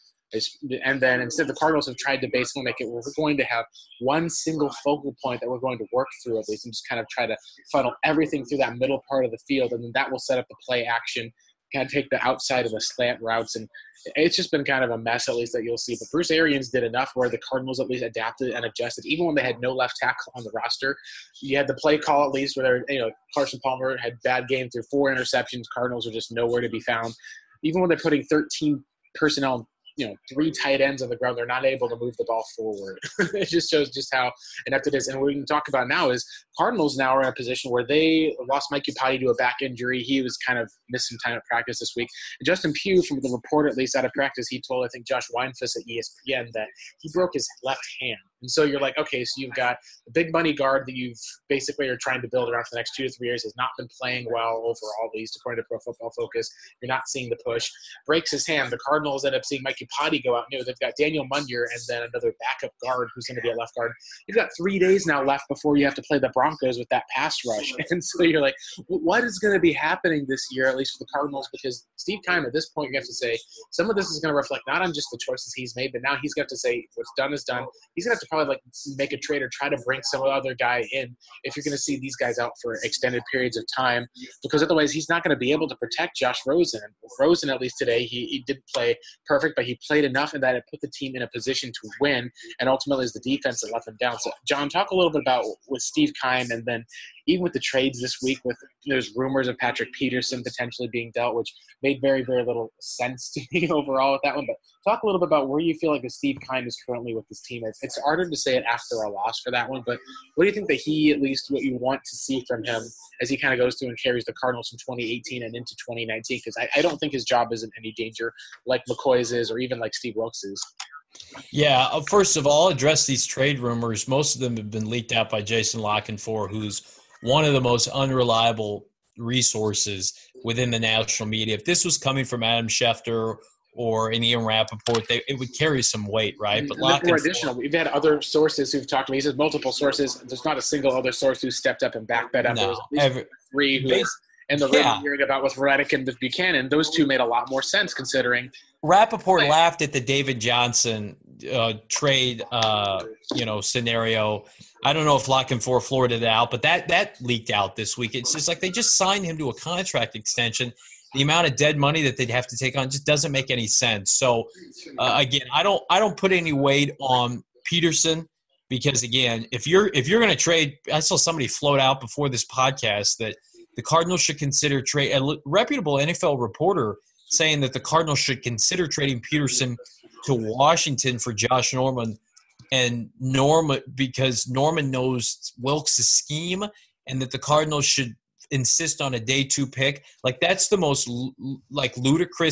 And then instead the Cardinals have tried to basically make it where we're going to have one single focal point that we're going to work through at least and just kind of try to funnel everything through that middle part of the field. And then that will set up the play action, kind of take the outside of the slant routes. And it's just been kind of a mess at least that you'll see. But Bruce Arians did enough where the Cardinals at least adapted and adjusted. Even when they had no left tackle on the roster, you had the play call at least where, you know, Carson Palmer had bad game through four interceptions. Cardinals are just nowhere to be found. Even when they're putting thirteen personnel, you know, three tight ends on the ground, they're not able to move the ball forward. It just shows just how inept it is. And what we can talk about now is Cardinals now are in a position where they lost Mike Iupati to a back injury. He was kind of missed some time at practice this week. And Justin Pugh, from the report at least out of practice, he told, I think, Josh Weinfuss at E S P N that he broke his left hand. And so you're like, okay, so you've got the big money guard that you've basically are trying to build around for the next two to three years, has not been playing well overall, at least according to Pro Football Focus. You're not seeing the push. Breaks his hand. The Cardinals end up seeing Mike Iupati go out new. They've got Daniel Munyer and then another backup guard who's going to be a left guard. You've got three days now left before you have to play the Broncos with that pass rush. And so you're like, what is going to be happening this year, at least for the Cardinals? Because Steve Keim, at this point, you have to say, some of this is going to reflect not on just the choices he's made, but now he's got to say what's done is done. He's going to have to probably like make a trade or try to bring some other guy in if you're going to see these guys out for extended periods of time, because otherwise he's not going to be able to protect Josh Rosen. Rosen, at least today, he, he didn't play perfect, but he played enough and that it put the team in a position to win, and ultimately it's the defense that let them down. So, John, talk a little bit about with Steve Keim, and then even with the trades this week, with there's rumors of Patrick Peterson potentially being dealt, which made very, very little sense to me overall with that one. But talk a little bit about where you feel like the Steve Keim is currently with this team. It's, it's harder to say it after a loss for that one, but what do you think that he, at least what you want to see from him as he kind of goes through and carries the Cardinals from twenty eighteen and into twenty nineteen? Because I, I don't think his job is in any danger like McCoy's is or even like Steve Wilkes is. Yeah, uh, first of all, address these trade rumors. Most of them have been leaked out by Jason La Canfora, who's one of the most unreliable resources within the national media. If this was coming from Adam Schefter or an Ian Rappaport, they, it would carry some weight, right? But La Canfora, additional, we've had other sources who've talked to me. He says multiple sources. There's not a single other source who stepped up and backed that up. No, There's at least every, three who based, and the yeah. rumor hearing about with Reddick and with Buchanan, those two made a lot more sense considering. Rappaport laughed at the David Johnson uh, trade, uh, you know, scenario. I don't know if La Canfora floored it out, but that that leaked out this week. It's just like they just signed him to a contract extension. The amount of dead money that they'd have to take on just doesn't make any sense. So uh, again, I don't I don't put any weight on Peterson because again, if you're if you're going to trade, I saw somebody float out before this podcast that the Cardinals should consider trade. A reputable N F L reporter saying that the Cardinals should consider trading Peterson to Washington for Josh Norman. And Norman, because Norman knows Wilkes' scheme, and that the Cardinals should insist on a day two pick. Like that's the most like ludicrous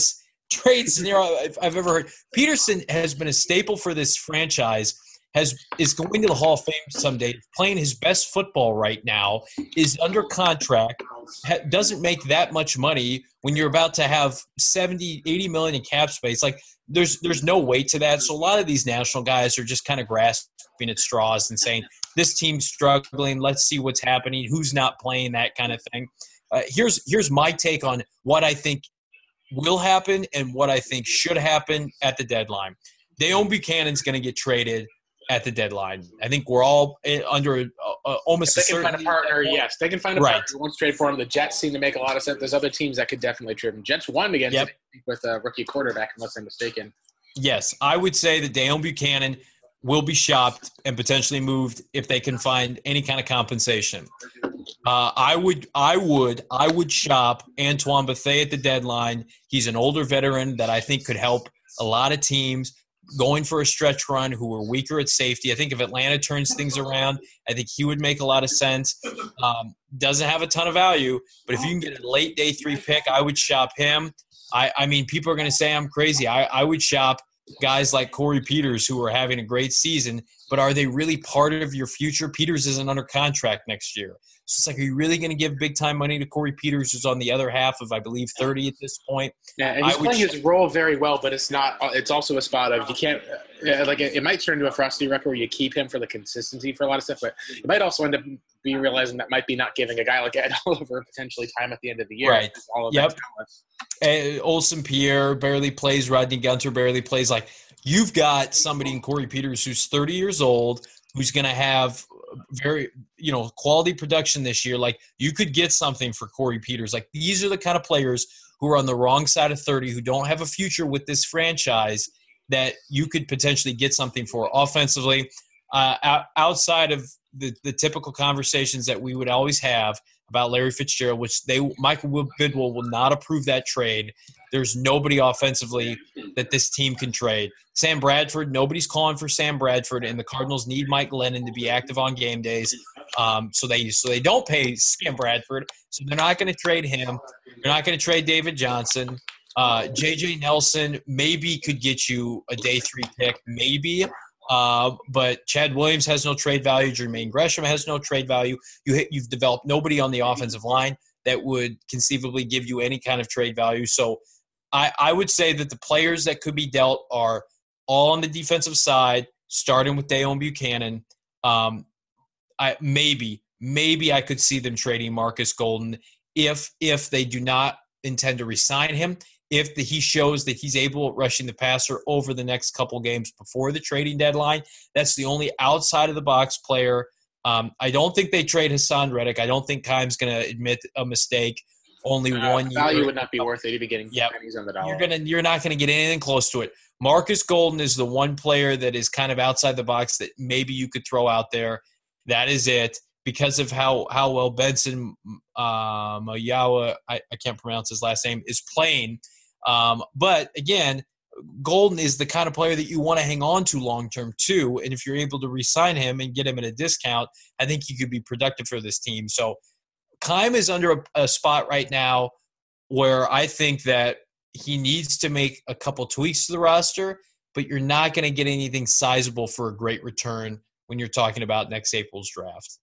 trade scenario I've, I've ever heard. Peterson has been a staple for this franchise. Has is going to the Hall of Fame someday. Playing his best football right now. Is under contract. Ha, doesn't make that much money when you're about to have seventy, eighty million in cap space. Like there's there's no weight to that. So a lot of these national guys are just kind of grasping at straws and saying this team's struggling. Let's see what's happening. Who's not playing, that kind of thing. Uh, here's here's my take on what I think will happen and what I think should happen at the deadline. Deone Bucannon's going to get traded at the deadline. I think we're all under uh, almost if they can find a partner. Yes, they can find a right. partner who wants to trade for him. The Jets seem to make a lot of sense. There's other teams that could definitely trade him. Jets won against yep. with a rookie quarterback, unless I'm mistaken. Yes, I would say that Deone Bucannon will be shopped and potentially moved if they can find any kind of compensation. Uh, I would, I would, I would shop Antoine Bethea at the deadline. He's an older veteran that I think could help a lot of teams going for a stretch run who are weaker at safety. I think if Atlanta turns things around, I think he would make a lot of sense. Um, doesn't have a ton of value, but if you can get a late day three pick, I would shop him. I, I mean, people are going to say I'm crazy. I, I would shop guys like Corey Peters who are having a great season, but are they really part of your future? Peters isn't under contract next year. So it's like, are you really going to give big-time money to Corey Peters, who's on the other half of, I believe, thirty at this point? Yeah, and he's I playing would, his role very well, but it's not. It's also a spot of you can't – like it, it might turn into a frosty record where you keep him for the consistency for a lot of stuff, but it might also end up be realizing that might be not giving a guy like Ed Oliver potentially time at the end of the year. Right. All of yep. Uh, Olsen Pierre barely plays. Rodney Gunter barely plays. Like, you've got somebody in Corey Peters who's thirty years old, who's going to have very, you know, quality production this year. Like, you could get something for Corey Peters. Like, these are the kind of players who are on the wrong side of thirty, who don't have a future with this franchise, that you could potentially get something for offensively. Uh, outside of the, the typical conversations that we would always have about Larry Fitzgerald, which they Michael Bidwell will not approve that trade. There's nobody offensively that this team can trade. Sam Bradford, nobody's calling for Sam Bradford, and the Cardinals need Mike Glennon to be active on game days. Um, so they so they don't pay Sam Bradford, so they're not going to trade him. They're not going to trade David Johnson. Uh, J J Nelson maybe could get you a day three pick, maybe. Uh, but Chad Williams has no trade value. Jermaine Gresham has no trade value. You hit, you've developed nobody on the offensive line that would conceivably give you any kind of trade value. So I, I would say that the players that could be dealt are all on the defensive side, starting with Deone Bucannon. Um, I maybe, maybe I could see them trading Marcus Golden if if they do not intend to re-sign him. If the, he shows that he's able at rushing the passer over the next couple games before the trading deadline, that's the only outside-of-the-box player. Um, I don't think they trade Hassan Reddick. I don't think Keim's going to admit a mistake. Only uh, one value year. would not be worth it. You'd be getting yep. pennies on the dollar. You're gonna, you're not going to get anything close to it. Marcus Golden is the one player that is kind of outside the box that maybe you could throw out there. That is it. Because of how, how well Benson uh, Mayawa, I, I can't pronounce his last name, is playing. Um, but again, Golden is the kind of player that you want to hang on to long-term too. And if you're able to re-sign him and get him at a discount, I think he could be productive for this team. So Keim is under a, a spot right now where I think that he needs to make a couple tweaks to the roster, but you're not going to get anything sizable for a great return when you're talking about next April's draft.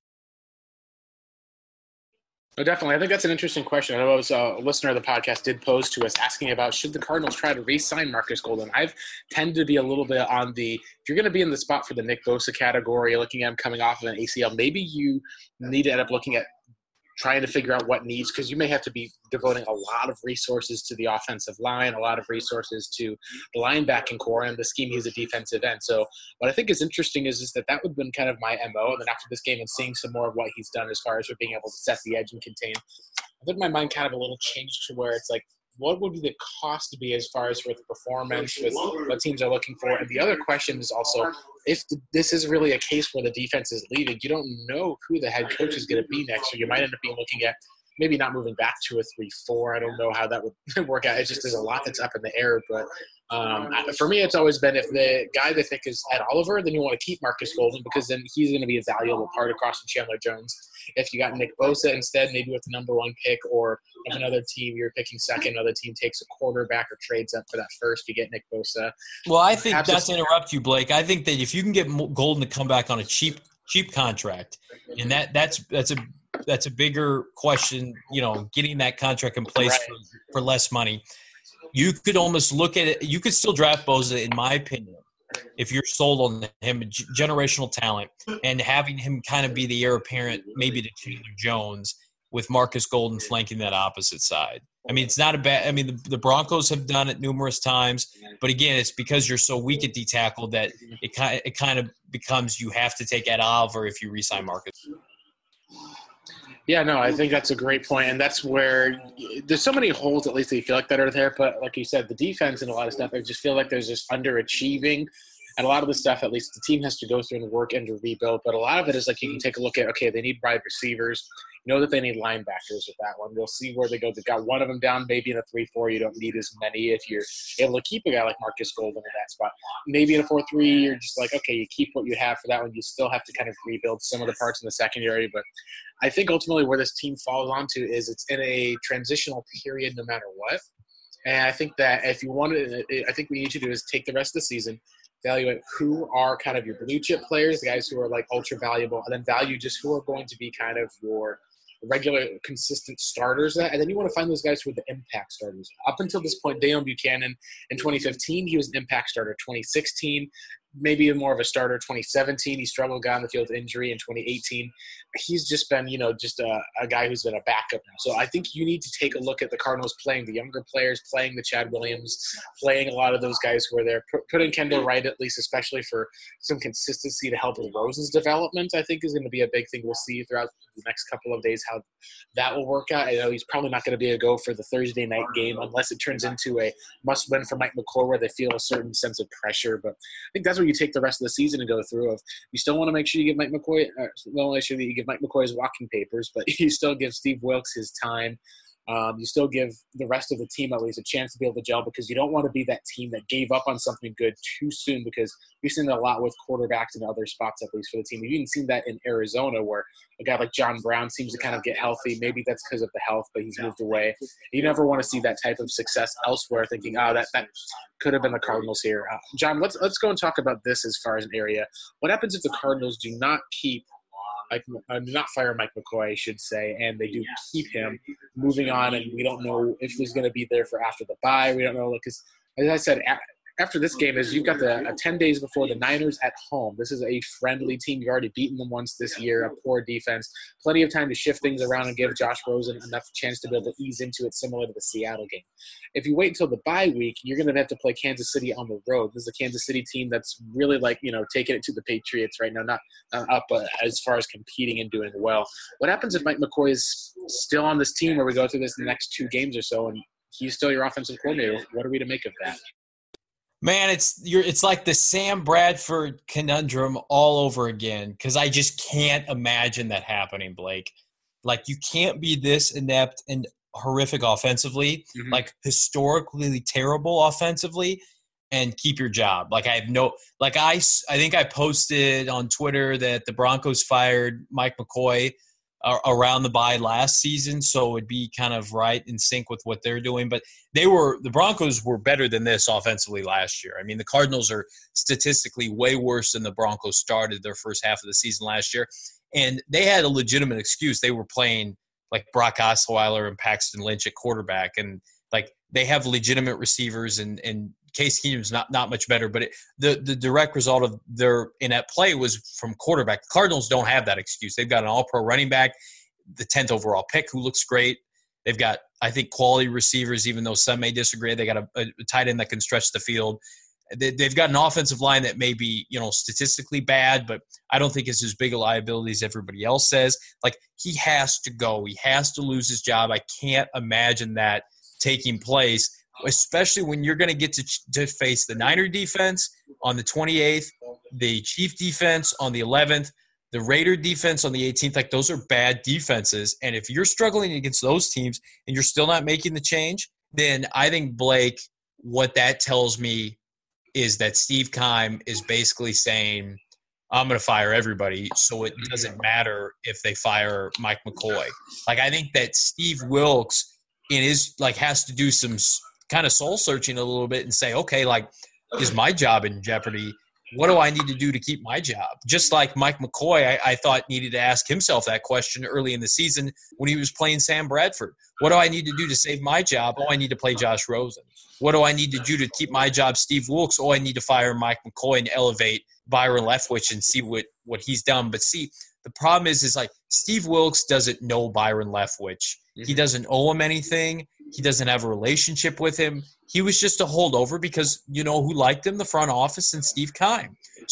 Oh, definitely. I think that's an interesting question. I know it was a listener of the podcast did pose to us asking about should the Cardinals try to re-sign Marcus Golden. I've tended to be a little bit on the, if you're going to be in the spot for the Nick Bosa category, looking at him coming off of an A C L, maybe you need to end up looking at trying to figure out what needs, because you may have to be devoting a lot of resources to the offensive line, a lot of resources to the linebacking core, and the scheme he's a defensive end. So what I think is interesting is, is that that would have been kind of my M O. And then after this game and seeing some more of what he's done as far as being able to set the edge and contain, I think my mind kind of a little changed to where it's like, what would the cost be as far as with performance, with what teams are looking for? And the other question is also, if this is really a case where the defense is leaving, you don't know who the head coach is going to be next. So you might end up being looking at maybe not moving back to a three four. I don't know how that would work out. It just is a lot that's up in the air. But um, for me, it's always been if the guy they think is Ed Oliver, then you want to keep Marcus Golden because then he's going to be a valuable part across from Chandler Jones. If you got Nick Bosa instead, maybe with the number one pick, or if another team you're picking second, another team takes a quarterback or trades up for that first, you get Nick Bosa. Well, I think Perhaps not to interrupt you, Blake. I think that if you can get Golden to come back on a cheap cheap contract, and that that's that's a that's a bigger question, you know, getting that contract in place right. for, for less money. You could almost look at it. You could still draft Bosa, in my opinion, if you're sold on him, generational talent, and having him kind of be the heir apparent, maybe to Chandler Jones, with Marcus Golden flanking that opposite side. I mean, it's not a bad – I mean, the, the Broncos have done it numerous times. But, again, it's because you're so weak at D-tackle that it kind, it kind of becomes you have to take Ed Oliver if you re-sign Marcus. Yeah, no, I think that's a great point. And that's where – there's so many holes, at least, that you feel like that are there. But like you said, the defense and a lot of stuff, I just feel like there's just underachieving. And a lot of the stuff, at least the team has to go through and work and to rebuild. But a lot of it is like you can take a look at, okay, they need wide receivers. You know that they need linebackers with that one. We'll see where they go. They've got one of them down maybe in a three four. You don't need as many if you're able to keep a guy like Marcus Golden in that spot. Maybe in a four three, you're just like, okay, you keep what you have for that one. You still have to kind of rebuild some of the parts in the secondary. But I think ultimately where this team falls onto is it's in a transitional period no matter what. And I think that if you want to – I think what we need to do is take the rest of the season – evaluate who are kind of your blue chip players, the guys who are like ultra valuable, and then value just who are going to be kind of your regular, consistent starters. And then you want to find those guys who are the impact starters. Up until this point, Deion Buchanan in twenty fifteen, he was an impact starter. twenty sixteen, maybe more of a starter. twenty seventeen, he struggled, got on the field with injury. In twenty eighteen, he's just been, you know, just a, a guy who's been a backup now. So I think you need to take a look at the Cardinals playing the younger players, playing the Chad Williams, playing a lot of those guys who are there. Put, put in Kendall Wright, at least, especially for some consistency to help with Rosen's development, I think is going to be a big thing we'll see throughout the next couple of days, how that will work out. I know he's probably not going to be a go for the Thursday night game unless it turns into a must-win for Mike McCoy where they feel a certain sense of pressure. But I think that's what you take the rest of the season and go through of. You still want to make sure you give Mike McCoy uh, – well, make sure that you give Mike McCoy his walking papers, but you still give Steve Wilks his time. Um, you still give the rest of the team at least a chance to be able to gel because you don't want to be that team that gave up on something good too soon because we've seen that a lot with quarterbacks and other spots at least for the team. We've even seen that in Arizona where a guy like John Brown seems to kind of get healthy. Maybe that's because of the health, but he's moved away. You never want to see that type of success elsewhere thinking, oh, that, that could have been the Cardinals here. Uh, John, let's, let's go and talk about this as far as an area. What happens if the Cardinals do not keep Mike, uh, not fire Mike McCoy, I should say, and they do keep him moving on, and we don't know if he's going to be there for after the bye. We don't know because, as I said, a- after this game is you've got the uh, ten days before the Niners at home. This is a friendly team. You've already beaten them once this year, a poor defense. Plenty of time to shift things around and give Josh Rosen enough chance to be able to ease into it, similar to the Seattle game. If you wait until the bye week, you're going to have to play Kansas City on the road. This is a Kansas City team that's really like, you know, taking it to the Patriots right now, not uh, up uh, as far as competing and doing well. What happens if Mike McCoy is still on this team where we go through this in the next two games or so and he's still your offensive coordinator? What are we to make of that? Man, it's you're, it's like the Sam Bradford conundrum all over again because I just can't imagine that happening, Blake. Like, you can't be this inept and horrific offensively, mm-hmm. like historically terrible offensively, and keep your job. Like, I have no – like, I, I think I posted on Twitter that the Broncos fired Mike McCoy – around the bye last season, so it would be kind of right in sync with what they're doing. But they were the Broncos were better than this offensively last year. I mean, the Cardinals are statistically way worse than the Broncos started their first half of the season last year, and they had a legitimate excuse. They were playing like Brock Osweiler and Paxton Lynch at quarterback, and like they have legitimate receivers, and and Case Keenum's not not much better, but it, the the direct result of their inept play was from quarterback. The Cardinals don't have that excuse. They've got an all-pro running back, the tenth overall pick, who looks great. They've got, I think, quality receivers, even though some may disagree. They got a, a tight end that can stretch the field. They, they've got an offensive line that may be, you know, statistically bad, but I don't think it's as big a liability as everybody else says. Like, he has to go. He has to lose his job. I can't imagine that taking place, especially when you're going to get to to face the Niner defense on the twenty-eighth, the Chief defense on the eleventh. the Raider defense on the eighteenth, like those are bad defenses. And if you're struggling against those teams and you're still not making the change, then I think, Blake, what that tells me is that Steve Keim is basically saying, I'm going to fire everybody, so it doesn't matter if they fire Mike McCoy. Like, I think that Steve Wilks in his, like, has to do some kind of soul searching a little bit and say, okay, like, is my job in jeopardy? What do I need to do to keep my job? Just like Mike McCoy, I, I thought needed to ask himself that question early in the season when he was playing Sam Bradford. What do I need to do to save my job? Oh, I need to play Josh Rosen. What do I need to do to keep my job, Steve Wilks? Oh, I need to fire Mike McCoy and elevate Byron Leftwich and see what, what he's done. But see, the problem is, is like Steve Wilks doesn't know Byron Leftwich. He doesn't owe him anything. He doesn't have a relationship with him. He was just a holdover because, you know, who liked him? The front office and Steve Keim.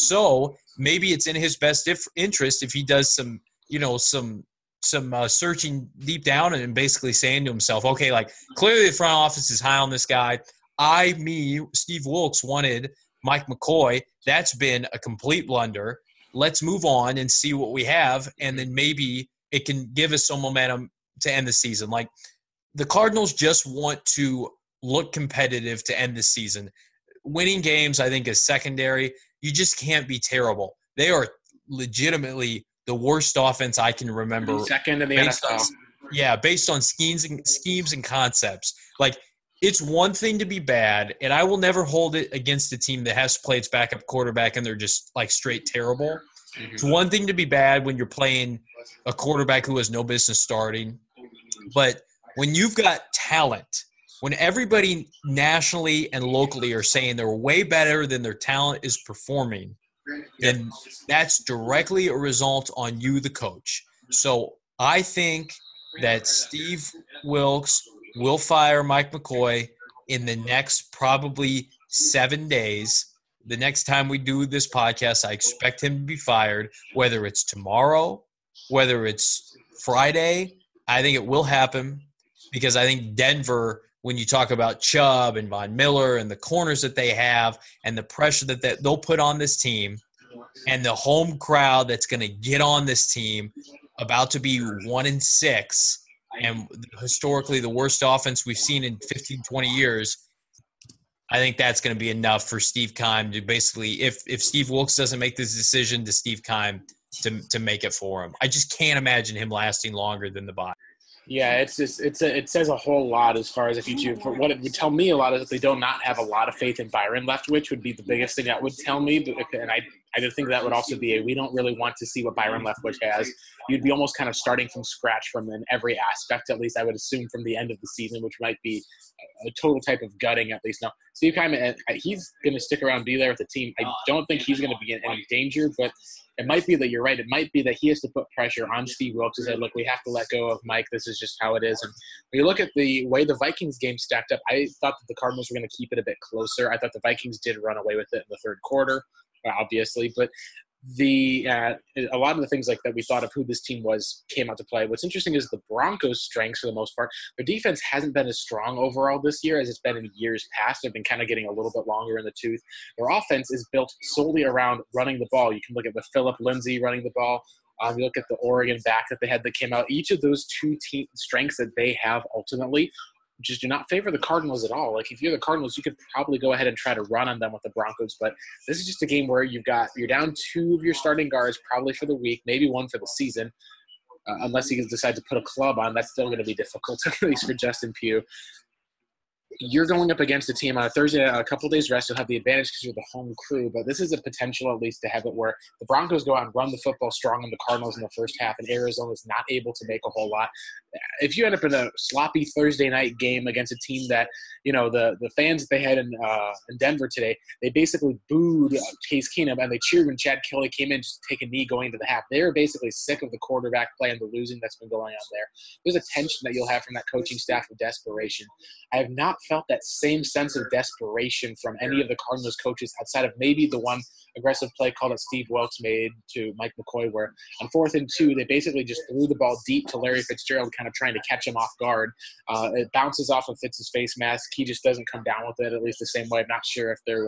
So maybe it's in his best if, interest if he does some, you know, some some uh, searching deep down and basically saying to himself, okay, like clearly the front office is high on this guy. I, me, Steve Wilks wanted Mike McCoy. That's been a complete blunder. Let's move on and see what we have, and then maybe it can give us some momentum to end the season. Like the Cardinals just want to look competitive to end the season. Winning games, I think, is secondary. You just can't be terrible. They are legitimately the worst offense I can remember. Second in the N F L. On, yeah, based on schemes and schemes and concepts. Like, it's one thing to be bad, and I will never hold it against a team that has to play its backup quarterback and they're just like straight terrible. Mm-hmm. It's one thing to be bad when you're playing a quarterback who has no business starting. But when you've got talent, when everybody nationally and locally are saying they're way better than their talent is performing, then that's directly a result on you, the coach. So I think that Steve Wilks will fire Mike McCoy in the next probably seven days. The next time we do this podcast, I expect him to be fired, whether it's tomorrow, whether it's Friday. I think it will happen because I think Denver, when you talk about Chubb and Von Miller and the corners that they have and the pressure that they, they'll put on this team and the home crowd that's going to get on this team, about to be one and six and historically the worst offense we've seen in fifteen, twenty years, I think that's going to be enough for Steve Keim to basically, if if Steve Wilks doesn't make this decision, to Steve Keim to to make it for him. I just can't imagine him lasting longer than the bye. Yeah, it's just it's a, it says a whole lot as far as if you do. For what it would tell me a lot is that they do not have a lot of faith in Byron Leftwich would be the biggest thing that would tell me. But, and I I just think that would also be a we don't really want to see what Byron Leftwich has. You'd be almost kind of starting from scratch from in every aspect, at least I would assume from the end of the season, which might be a total type of gutting at least. Now, Steve Keim, he's going to stick around, be there with the team. I don't think he's going to be in any danger, but it might be that you're right. It might be that he has to put pressure on Steve Wilks to say, look, we have to let go of Mike. This is just how it is. And when you look at the way the Vikings game stacked up, I thought that the Cardinals were going to keep it a bit closer. I thought the Vikings did run away with it in the third quarter, obviously. But the uh, a lot of the things like that we thought of who this team was came out to play. What's interesting is the Broncos' strengths for the most part. Their defense hasn't been as strong overall this year as it's been in years past. They've been kind of getting a little bit longer in the tooth. Their offense is built solely around running the ball. You can look at with Phillip Lindsay running the ball. Um, you look at the Oregon back that they had that came out. Each of those two team strengths that they have ultimately just do not favor the Cardinals at all. Like if you're the Cardinals, you could probably go ahead and try to run on them with the Broncos, but this is just a game where you've got you're down two of your starting guards probably for the week, maybe one for the season, uh, unless you decide to put a club on. That's still going to be difficult, at least for Justin Pugh. You're going up against a team on a Thursday, a couple days rest. You'll have the advantage because you're the home crew, but this is a potential at least to have it where the Broncos go out and run the football strong on the Cardinals in the first half, and Arizona's not able to make a whole lot. If you end up in a sloppy Thursday night game against a team that, you know, the, the fans that they had in uh, in Denver today, they basically booed Case Keenum and they cheered when Chad Kelly came in just to take a knee going into the half. They were basically sick of the quarterback play and the losing that's been going on there. There's a tension that you'll have from that coaching staff of desperation. I have not felt that same sense of desperation from any of the Cardinals coaches outside of maybe the one aggressive play call that Steve Wilks made to Mike McCoy, where on fourth and two, they basically just threw the ball deep to Larry Fitzgerald, kind of trying to catch him off guard. Uh, it bounces off of Fitz's face mask. He just doesn't come down with it, at least the same way. I'm not sure if there was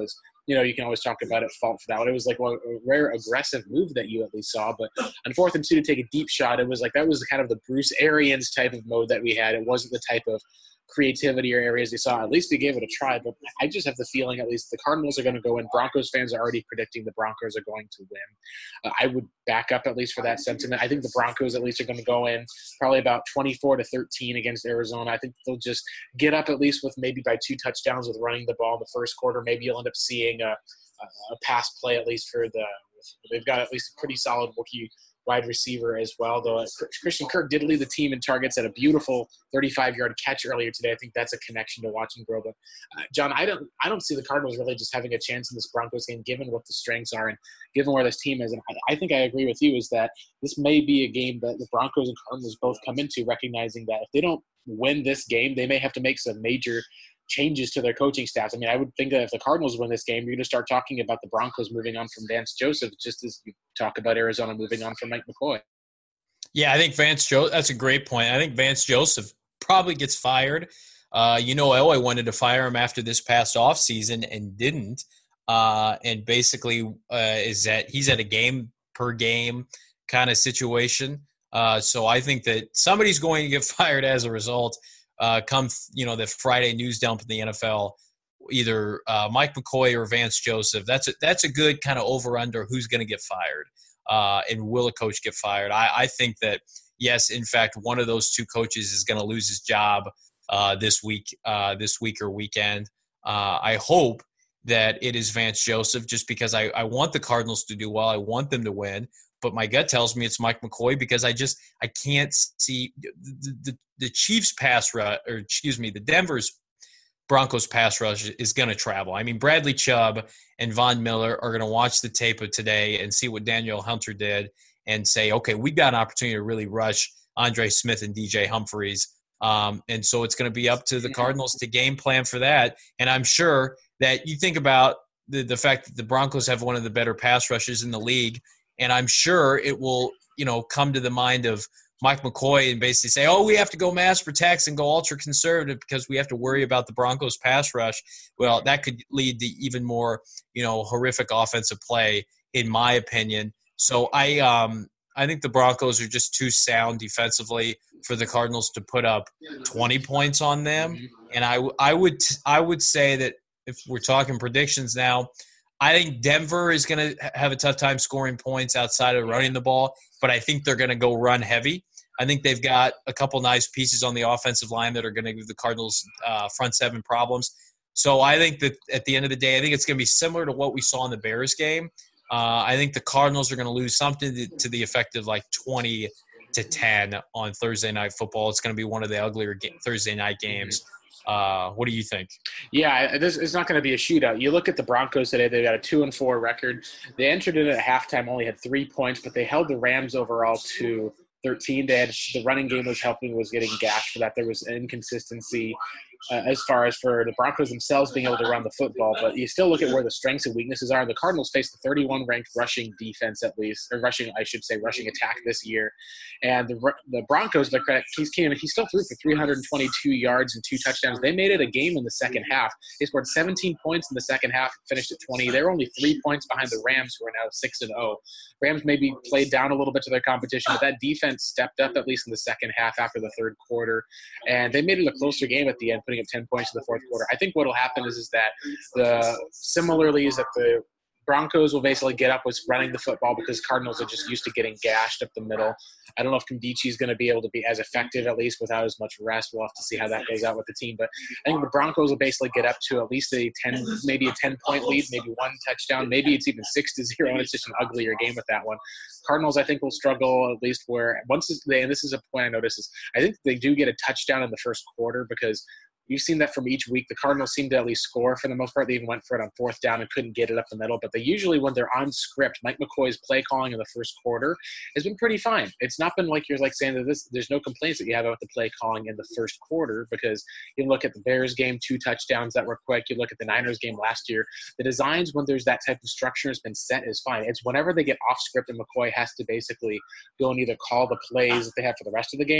you know, you can always talk about it, fault for that one. It was like well, a rare aggressive move that you at least saw. But on fourth and two to take a deep shot, it was like that was kind of the Bruce Arians type of mode that we had. It wasn't the type of creativity or areas they saw. At least they gave it a try. But I just have the feeling at least the Cardinals are going to go in. Broncos fans are already predicting the Broncos are going to win. Uh, I would back up at least for that sentiment. I think the Broncos at least are going to go in probably about twenty-four to thirteen against Arizona. I think they'll just get up at least with maybe by two touchdowns with running the ball in the first quarter. Maybe you'll end up seeing a, a, a pass play at least for the – they've got at least a pretty solid rookie wide receiver as well, though Christian Kirk did lead the team in targets at a beautiful thirty-five-yard catch earlier today. I think that's a connection to watching grow. But uh, John, I don't, I don't see the Cardinals really just having a chance in this Broncos game, given what the strengths are and given where this team is. And I, I think I agree with you is that this may be a game that the Broncos and Cardinals both come into, recognizing that if they don't win this game, they may have to make some major changes to their coaching staffs. I mean, I would think that if the Cardinals win this game, you're going to start talking about the Broncos moving on from Vance Joseph, just as you talk about Arizona moving on from Mike McCoy. Yeah, I think Vance Joseph, that's a great point. I think Vance Joseph probably gets fired. Uh, you know, Elway wanted to fire him after this past offseason and didn't. Uh, and basically uh, is that he's at a game per game kind of situation. Uh, so I think that somebody's going to get fired as a result. Uh, come, you know, the Friday news dump in the N F L, either uh, Mike McCoy or Vance Joseph. That's a, that's a good kind of over-under who's going to get fired. Uh, and will a coach get fired? I, I think that, yes, in fact, one of those two coaches is going to lose his job uh, this week, uh, this week or weekend. Uh, I hope that it is Vance Joseph just because I, I want the Cardinals to do well. I want them to win. But my gut tells me it's Mike McCoy because I just I can't see the, the, the Chiefs pass rush, or excuse me, the Denver's Broncos pass rush is going to travel. I mean, Bradley Chubb and Von Miller are going to watch the tape of today and see what Daniel Hunter did and say, okay, we got an opportunity to really rush Andre Smith and D J Humphries. Um, and so it's going to be up to the Cardinals to game plan for that. And I'm sure that you think about the, the fact that the Broncos have one of the better pass rushes in the league. And I'm sure it will, you know, come to the mind of Mike McCoy and basically say, oh, we have to go mass protect and go ultra conservative because we have to worry about the Broncos pass rush. Well, that could lead to even more, you know, horrific offensive play, in my opinion. So I um, I think the Broncos are just too sound defensively for the Cardinals to put up twenty points on them. And I, I would I would say that if we're talking predictions now, I think Denver is going to have a tough time scoring points outside of running the ball, but I think they're going to go run heavy. I think they've got a couple nice pieces on the offensive line that are going to give the Cardinals uh, front seven problems. So I think that at the end of the day, I think it's going to be similar to what we saw in the Bears game. Uh, I think the Cardinals are going to lose something to, to the effect of like twenty to ten on Thursday Night Football. It's going to be one of the uglier ga- Thursday night games. Uh, what do you think? Yeah, this is not going to be a shootout. You look at the Broncos today; they've got a two and four record. They entered it at halftime, only had three points, but they held the Rams overall to thirteen. They had the running game was helping, was getting gashed for that. There was inconsistency uh, as far as for the Broncos themselves being able to run the football. But you still look at where the strengths and weaknesses are. The Cardinals faced the thirty-one ranked rushing defense, at least, or rushing, I should say, rushing attack this year. And the the Broncos, the credit, he's came, he still threw for three hundred twenty-two yards and two touchdowns. They made it a game in the second half. They scored seventeen points in the second half, finished at twenty. They were only three points behind the Rams, who are now six and zero. Rams maybe played down a little bit to their competition, but that defense stepped up at least in the second half after the third quarter, and they made it a closer game at the end, putting up ten points in the fourth quarter. I think what will happen is is that the similarly is that the Broncos will basically get up with running the football because Cardinals are just used to getting gashed up the middle. I don't know if Nkemdiche is going to be able to be as effective, at least without as much rest. We'll have to see how that goes out with the team. But I think the Broncos will basically get up to at least a ten, maybe a ten-point lead, maybe one touchdown. Maybe it's even six to zero, and it's just an uglier game with that one. Cardinals, I think, will struggle at least where once they, and this is a point I notice is I think they do get a touchdown in the first quarter because you've seen that from each week. The Cardinals seem to at least score for the most part. They even went for it on fourth down and couldn't get it up the middle. But they usually, when they're on script, Mike McCoy's play calling in the first quarter has been pretty fine. It's not been like you're like saying that this. There's no complaints that you have about the play calling in the first quarter because you look at the Bears game, two touchdowns that were quick. You look at the Niners game last year. The designs when there's that type of structure has been set is fine. It's whenever they get off script and McCoy has to basically go and either call the plays that they have for the rest of the game,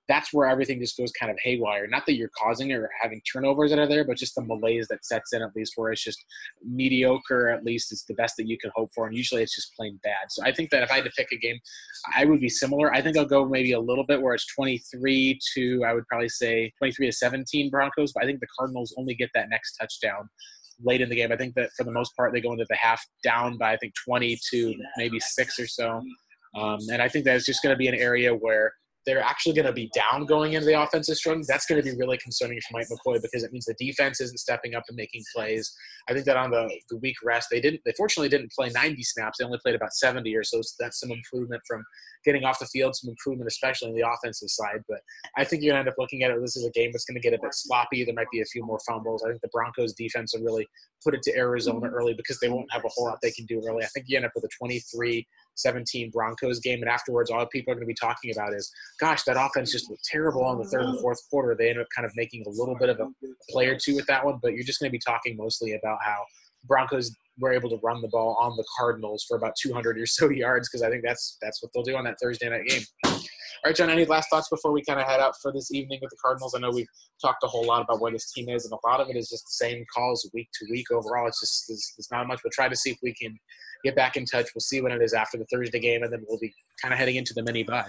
that's where everything just goes kind of haywire. Not that you're causing it or having turnovers that are there, but just the malaise that sets in, at least where it's just mediocre, at least is the best that you can hope for. And usually it's just plain bad. So I think that if I had to pick a game, I would be similar. I think I'll go maybe a little bit where it's twenty-three to, I would probably say twenty-three to seventeen Broncos, but I think the Cardinals only get that next touchdown late in the game. I think that for the most part, they go into the half down by, I think, twenty to maybe six or so. Um, and I think that it's just going to be an area where they're actually going to be down going into the offensive struggle. That's going to be really concerning for Mike McCoy because it means the defense isn't stepping up and making plays. I think that on the, the week rest, they didn't. They fortunately didn't play ninety snaps. They only played about seventy or so. So that's some improvement from getting off the field, some improvement, especially on the offensive side. But I think you're going to end up looking at it. This is a game that's going to get a bit sloppy. There might be a few more fumbles. I think the Broncos defense will really put it to Arizona early because they won't have a whole lot they can do early. I think you end up with a twenty-three seventeen Broncos game, and afterwards all people are going to be talking about is, gosh, that offense just looked terrible on the third and fourth quarter. They ended up kind of making a little bit of a play or two with that one, but you're just going to be talking mostly about how Broncos were able to run the ball on the Cardinals for about two hundred or so yards, because I think that's that's what they'll do on that Thursday night game. All right, John, any last thoughts before we kind of head out for this evening with the Cardinals? I know we've talked a whole lot about where this team is, and a lot of it is just the same calls week to week. Overall, it's just it's, it's not much. We'll try to see if we can get back in touch. We'll see when it is after the Thursday game, and then we'll be kind of heading into the mini bye.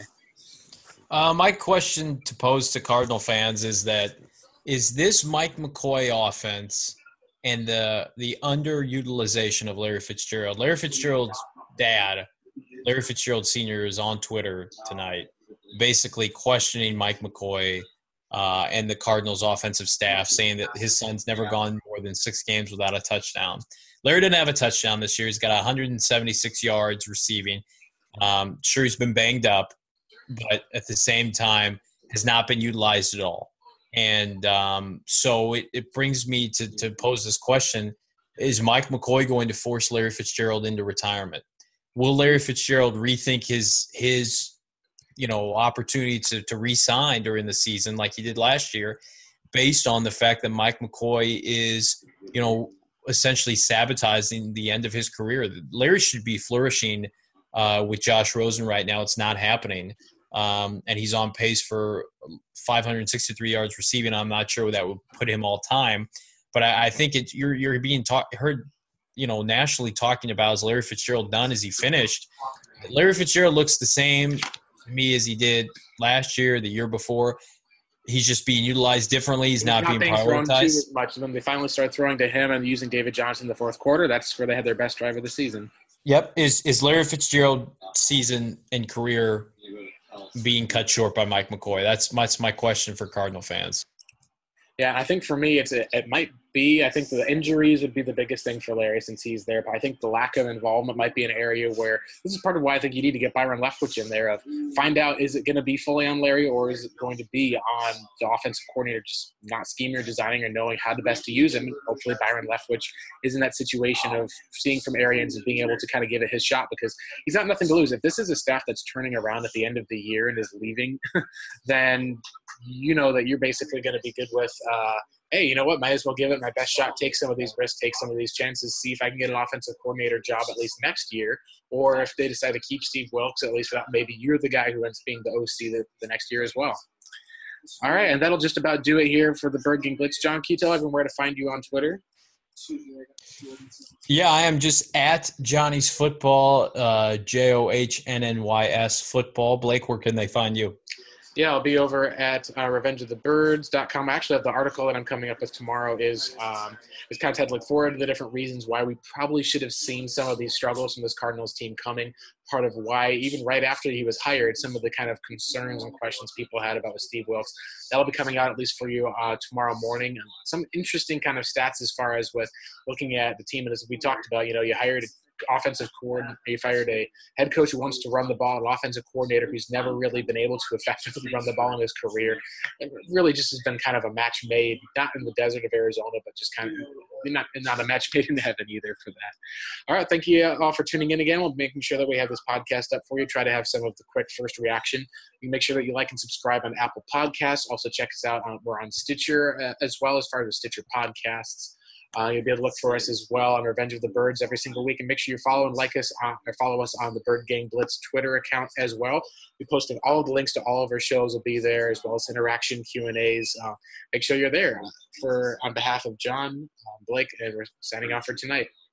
Uh, my question to pose to Cardinal fans is that, is this Mike McCoy offense and the the underutilization of Larry Fitzgerald? Larry Fitzgerald's dad, Larry Fitzgerald Senior, is on Twitter tonight basically questioning Mike McCoy uh, and the Cardinals offensive staff, saying that his son's never gone more than six games without a touchdown. Larry didn't have a touchdown this year. He's got one hundred seventy-six yards receiving. Um, sure, he's been banged up, but at the same time has not been utilized at all. And um, so it, it brings me to, to pose this question. Is Mike McCoy going to force Larry Fitzgerald into retirement? Will Larry Fitzgerald rethink his his you know opportunity to, to re-sign during the season like he did last year, based on the fact that Mike McCoy is, you know, essentially sabotaging the end of his career? Larry should be flourishing uh, with Josh Rosen right now. It's not happening. Um, and he's on pace for five hundred sixty-three yards receiving. I'm not sure that would put him all time, but I, I think it, you're you're being talk, heard, you know, nationally talking about, is Larry Fitzgerald done? Is he finished? Larry Fitzgerald looks the same to me as he did last year, the year before. He's just being utilized differently. He's, He's not, not being prioritized. Too much. When they finally start throwing to him and using David Johnson in the fourth quarter, that's where they had their best drive of the season. Yep. Is is Larry Fitzgerald's season and career being cut short by Mike McCoy? That's my, that's my question for Cardinal fans. Yeah, I think for me, it's a, it might be. I think the injuries would be the biggest thing for Larry since he's there. But I think the lack of involvement might be an area where this is part of why I think you need to get Byron Leftwich in there. Of find out, is it going to be fully on Larry, or is it going to be on the offensive coordinator just not scheming or designing or knowing how the best to use him? Hopefully Byron Leftwich is in that situation of seeing from Arians and being able to kind of give it his shot, because he's got nothing to lose. If this is a staff that's turning around at the end of the year and is leaving, then you know that you're basically going to be good with uh, hey, you know what, might as well give it my best shot, take some of these risks, take some of these chances, see if I can get an offensive coordinator job at least next year. Or if they decide to keep Steve Wilks, at least for that, maybe you're the guy who ends up being the O C the, the next year as well. All right, and that'll just about do it here for the Bird Gang Blitz. John, can you tell everyone where to find you on Twitter? Yeah, I am just at Johnny's Football, uh, J O H N N Y S Football. Blake, where can they find you? Yeah, I'll be over at uh, revenge of the birds dot com. Actually, the article that I'm coming up with tomorrow is um, is kind of titled like four of the different reasons why we probably should have seen some of these struggles from this Cardinals team coming. Part of why, even right after he was hired, some of the kind of concerns and questions people had about with Steve Wilks. That'll be coming out at least for you uh, tomorrow morning. And some interesting kind of stats as far as with looking at the team. And as we talked about, you know, you hired – offensive coordinator, he fired a head coach who wants to run the ball, an offensive coordinator who's never really been able to effectively run the ball in his career. It really just has been kind of a match made, not in the desert of Arizona, but just kind of not, not a match made in heaven either for that. All right, thank you all for tuning in again. We'll be making sure that we have this podcast up for you. Try to have some of the quick first reaction. You make sure that you like and subscribe on Apple Podcasts. Also check us out. On, we're on Stitcher uh, as well, as far as the Stitcher podcasts. Uh, you'll be able to look for us as well on Revenge of the Birds every single week. And make sure you follow and like us on, or follow us on the Bird Gang Blitz Twitter account as well. We posted all of the links to all of our shows will be there, as well as interaction Q and A's. Uh, make sure you're there. For on behalf of John, um, Blake, and we're signing off for tonight.